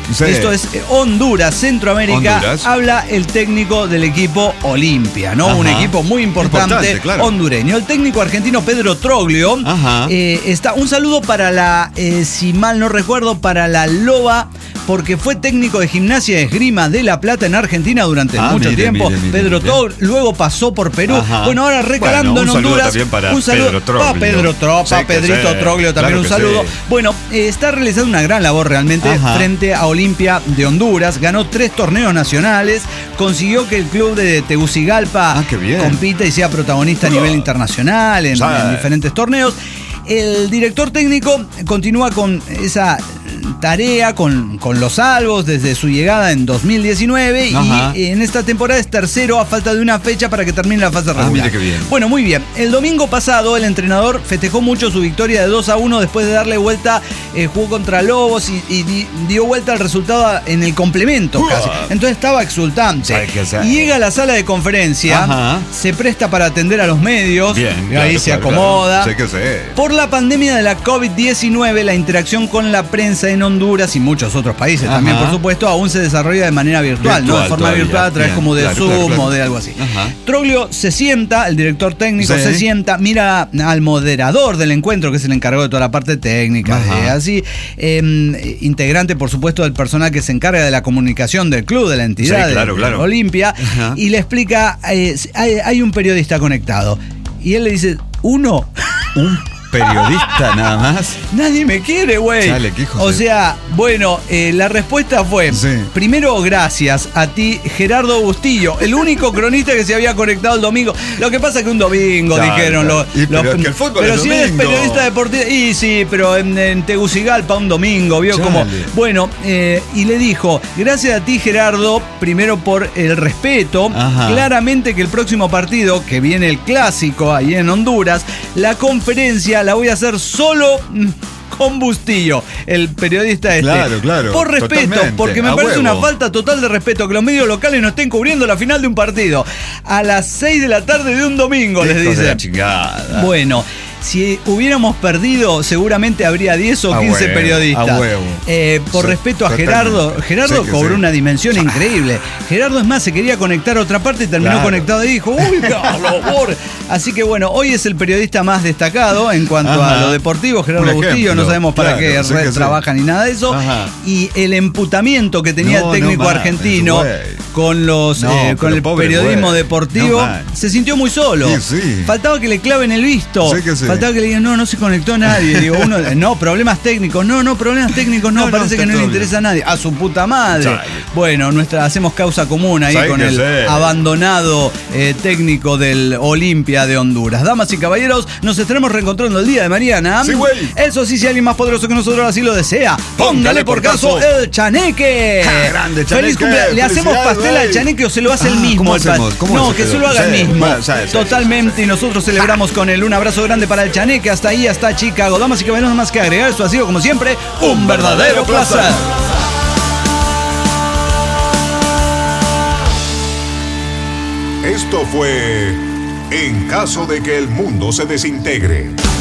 Sí. Esto es Honduras, Centroamérica. Honduras. Habla el técnico del equipo Olimpia, ¿no? Ajá. Un equipo muy importante, Importante, claro. hondureño. El técnico argentino Pedro Troglio. Ajá. Eh, está, un saludo para la, eh, si mal no recuerdo, para la Loba, porque fue técnico de Gimnasia de Esgrima de La Plata en Argentina durante Ah, mucho mire, tiempo. mire, mire, Pedro mire. Troglio, luego pasó por Perú. Ajá. Bueno, ahora recalando Bueno, un en saludo Honduras. también para un saludo Pedro Troglio. para Pedro Tropa, Sí que Pedrito sí, Troglio, también claro un que saludo. sí. Bueno, eh, está realizando una gran labor realmente Ajá. frente a Olimpia de Honduras. Ganó tres torneos nacionales, consiguió que el club de Tegucigalpa Ah, qué bien. compita y sea protagonista a nivel internacional en, Sí. en diferentes torneos. El director técnico continúa con esa tarea con, con los Albos desde su llegada en dos mil diecinueve. Ajá. Y en esta temporada es tercero a falta de una fecha para que termine la fase Ah, regular. mire qué bien. Bueno, muy bien. El domingo pasado el entrenador festejó mucho su victoria de dos a uno después de darle vuelta, eh, jugó contra Lobos y, y di- dio vuelta al resultado en el complemento casi. Entonces estaba exultante. ¿Sabe qué hacer? Y llega a la sala de conferencia, Ajá. se presta para atender a los medios, Bien, y claro, ahí se claro, acomoda. claro. Sí que sé. Por la pandemia de la COVID diecinueve, la interacción con la prensa en Honduras y muchos otros países Ajá. también, por supuesto, aún se desarrolla de manera virtual, ¿no? Virtual De forma todavía, virtual, a través bien, como de claro, Zoom claro, claro. o de algo así. Ajá. Troglio se sienta, el director técnico Sí. se sienta, mira al moderador del encuentro, que es el encargado de toda la parte técnica, Ajá. de así, eh, integrante, por supuesto, del personal que se encarga de la comunicación del club, de la entidad, Sí, claro, de claro. Olimpia, Ajá. y le explica, eh, hay, hay un periodista conectado. Y él le dice, ¿uno? Un periodista nada más. Nadie me quiere, güey. Chale, qué hijos O de- sea, bueno, eh, la respuesta fue, Sí. primero gracias a ti, Gerardo Bustillo, el único cronista que se había conectado el domingo. Lo que pasa es que un domingo Claro, dijeron claro. los... Y pero los- es que el fútbol pero es si eres domingo. periodista deportivo... Y sí, pero en, en Tegucigalpa un domingo, vio Chale. como... Bueno, eh, y le dijo, gracias a ti, Gerardo, primero por el respeto. Ajá. Claramente que el próximo partido, que viene el clásico ahí en Honduras, la conferencia la voy a hacer solo mm, con Bustillo, el periodista este. Claro, claro, Por respeto, totalmente, porque me a parece huevo. una falta total de respeto que los medios locales no estén cubriendo la final de un partido. A las seis de la tarde de un domingo, les Hijos de dice. la chingada. Bueno, si hubiéramos perdido, seguramente habría diez o A quince huevo, periodistas. a huevo. Eh, por Sí, respeto a totalmente. Gerardo, Gerardo Sí que cobró sí. una dimensión increíble. Gerardo, es más, se quería conectar a otra parte y terminó Claro. conectado y dijo, uy, Carlos, por. Así que bueno, hoy es el periodista más destacado en cuanto Ajá. a lo deportivo, Gerardo Un ejemplo, Bustillo, no sabemos para claro, qué sí red que sí. trabaja ni nada de eso. Ajá. Y el emputamiento que tenía No, el técnico no mames, argentino güey. con los No, eh, con pero el pobre periodismo güey. deportivo, No, man. se sintió muy solo. Sí, sí. Faltaba que le claven el visto. Sí que sí. Faltaba que le digan, no, no se conectó nadie. Digo, uno, no, problemas técnicos. No, no, problemas técnicos, no, No, no, parece está que no le todo interesa a nadie. A su puta madre. Chale. Bueno, nuestra, hacemos causa común ahí ¿Sabe con qué el sé? abandonado eh, técnico del Olimpia de Honduras. Damas y caballeros, nos estaremos reencontrando el día de mañana. Sí, güey. Eso sí, si alguien más poderoso que nosotros así lo desea, póngale por caso el chaneque. Ja, grande, Chaneque. Feliz cumpleaños. ¿Le hacemos Felicidades, pastel al güey. chaneque o se lo hace el Ah, mismo? ¿cómo el pa- hacemos? ¿Cómo no, se que lo- se lo haga el sí, mismo. bueno, sí, sí, sí, Totalmente. sí, sí. Y nosotros celebramos con él. Un abrazo grande para el chaneque. Hasta ahí, hasta Chicago. Damas y caballeros, nada más que agregar. Esto ha sido, como siempre, un verdadero placer. Esto fue En caso de que el mundo se desintegre.